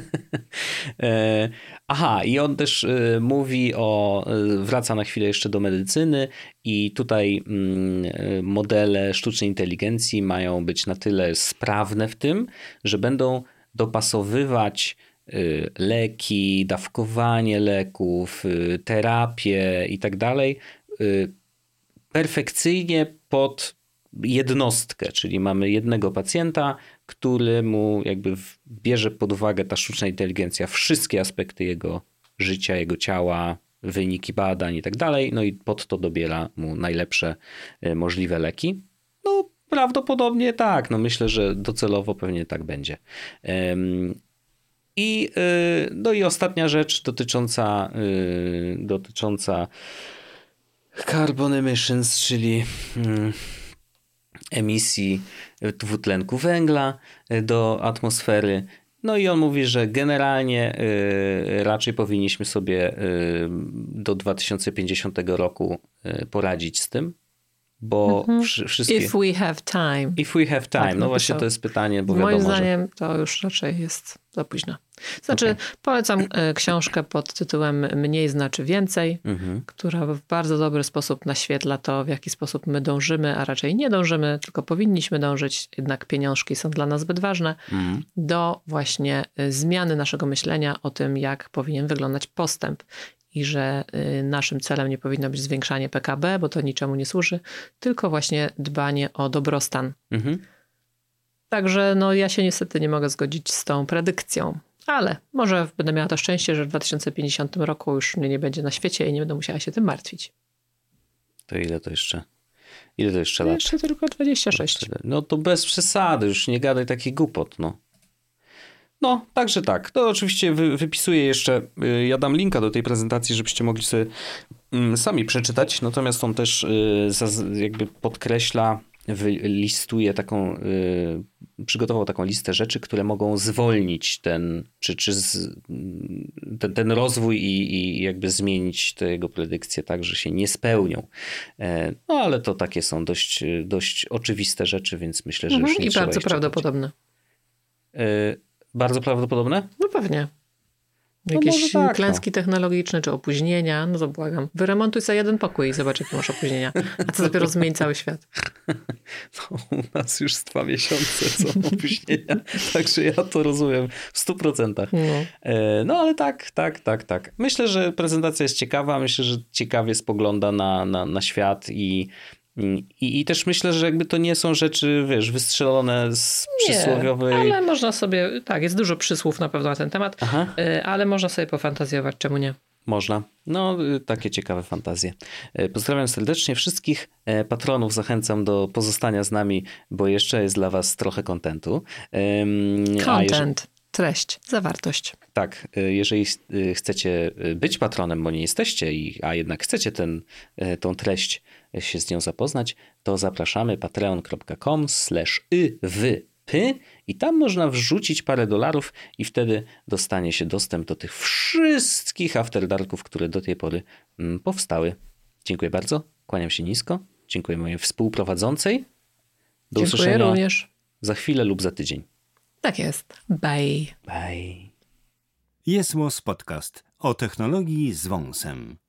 Aha, i on też mówi o, wraca na chwilę jeszcze do medycyny i tutaj modele sztucznej inteligencji mają być na tyle sprawne w tym, że będą dopasowywać leki, dawkowanie leków, terapię i tak dalej perfekcyjnie pod jednostkę, czyli mamy jednego pacjenta, któremu jakby bierze pod uwagę ta sztuczna inteligencja wszystkie aspekty jego życia, jego ciała, wyniki badań i tak dalej, no i pod to dobiera mu najlepsze możliwe leki. No prawdopodobnie tak, no myślę, że docelowo pewnie tak będzie. I, no i ostatnia rzecz dotycząca dotycząca carbon emissions, czyli emisji dwutlenku węgla do atmosfery. No i on mówi, że generalnie raczej powinniśmy sobie do dwa tysiące pięćdziesiątego roku poradzić z tym, bo mm-hmm. wszystkie... If we have time. If we have time. Tak, no właśnie to jest pytanie, bo Moim wiadomo, zdaniem że... to już raczej jest za późno. Znaczy okay. polecam książkę pod tytułem Mniej znaczy więcej, mm-hmm. która w bardzo dobry sposób naświetla to, w jaki sposób my dążymy, a raczej nie dążymy, tylko powinniśmy dążyć, jednak pieniążki są dla nas zbyt ważne, mm-hmm. do właśnie zmiany naszego myślenia o tym, jak powinien wyglądać postęp. I że naszym celem nie powinno być zwiększanie P K B, bo to niczemu nie służy, tylko właśnie dbanie o dobrostan. Mhm. Także no, ja się niestety nie mogę zgodzić z tą predykcją, ale może będę miała to szczęście, że w dwa tysiące pięćdziesiątym roku już mnie nie będzie na świecie i nie będę musiała się tym martwić. To ile to jeszcze? Ile to jeszcze lat? Jeszcze tylko dwadzieścia sześć. No to bez przesady, już nie gadaj takich głupot, no. No, także tak. To oczywiście wy, wypisuję jeszcze, ja dam linka do tej prezentacji, żebyście mogli sobie sami przeczytać, natomiast on też jakby podkreśla, listuje taką, przygotował taką listę rzeczy, które mogą zwolnić ten, czy, czy z, ten, ten rozwój i, i jakby zmienić te jego predykcje tak, że się nie spełnią. No, ale to takie są dość, dość oczywiste rzeczy, więc myślę, że mhm, już nie i trzeba bardzo prawdopodobne. Bardzo prawdopodobne? No pewnie. Jakieś no tak, klęski no. technologiczne czy opóźnienia, no to błagam. Wyremontuj sobie jeden pokój i zobacz, jakie masz opóźnienia. A co dopiero zmieni cały świat. No, u nas już z dwa miesiące są opóźnienia, także ja to rozumiem w stu procentach. No. no ale tak, tak, tak, tak. Myślę, że prezentacja jest ciekawa, myślę, że ciekawie spogląda na, na, na świat i I, I też myślę, że jakby to nie są rzeczy, wiesz, wystrzelone z nie, przysłowiowej... ale można sobie, tak, jest dużo przysłów na pewno na ten temat, Aha. ale można sobie pofantazjować, czemu nie? Można. No, takie ciekawe fantazje. Pozdrawiam serdecznie wszystkich patronów. Zachęcam do pozostania z nami, bo jeszcze jest dla was trochę kontentu. Content. Treść, zawartość. Tak, jeżeli chcecie być patronem, bo nie jesteście, a jednak chcecie ten, tą treść się z nią zapoznać, to zapraszamy patreon.com slash ywypy i tam można wrzucić parę dolarów i wtedy dostanie się dostęp do tych wszystkich afterdarków, które do tej pory powstały. Dziękuję bardzo, kłaniam się nisko, dziękuję mojej współprowadzącej. Do Dziękuję usłyszenia również. Za chwilę lub za tydzień. Tak jest. Bye. Bye. Jest Podcast o technologii z wąsem.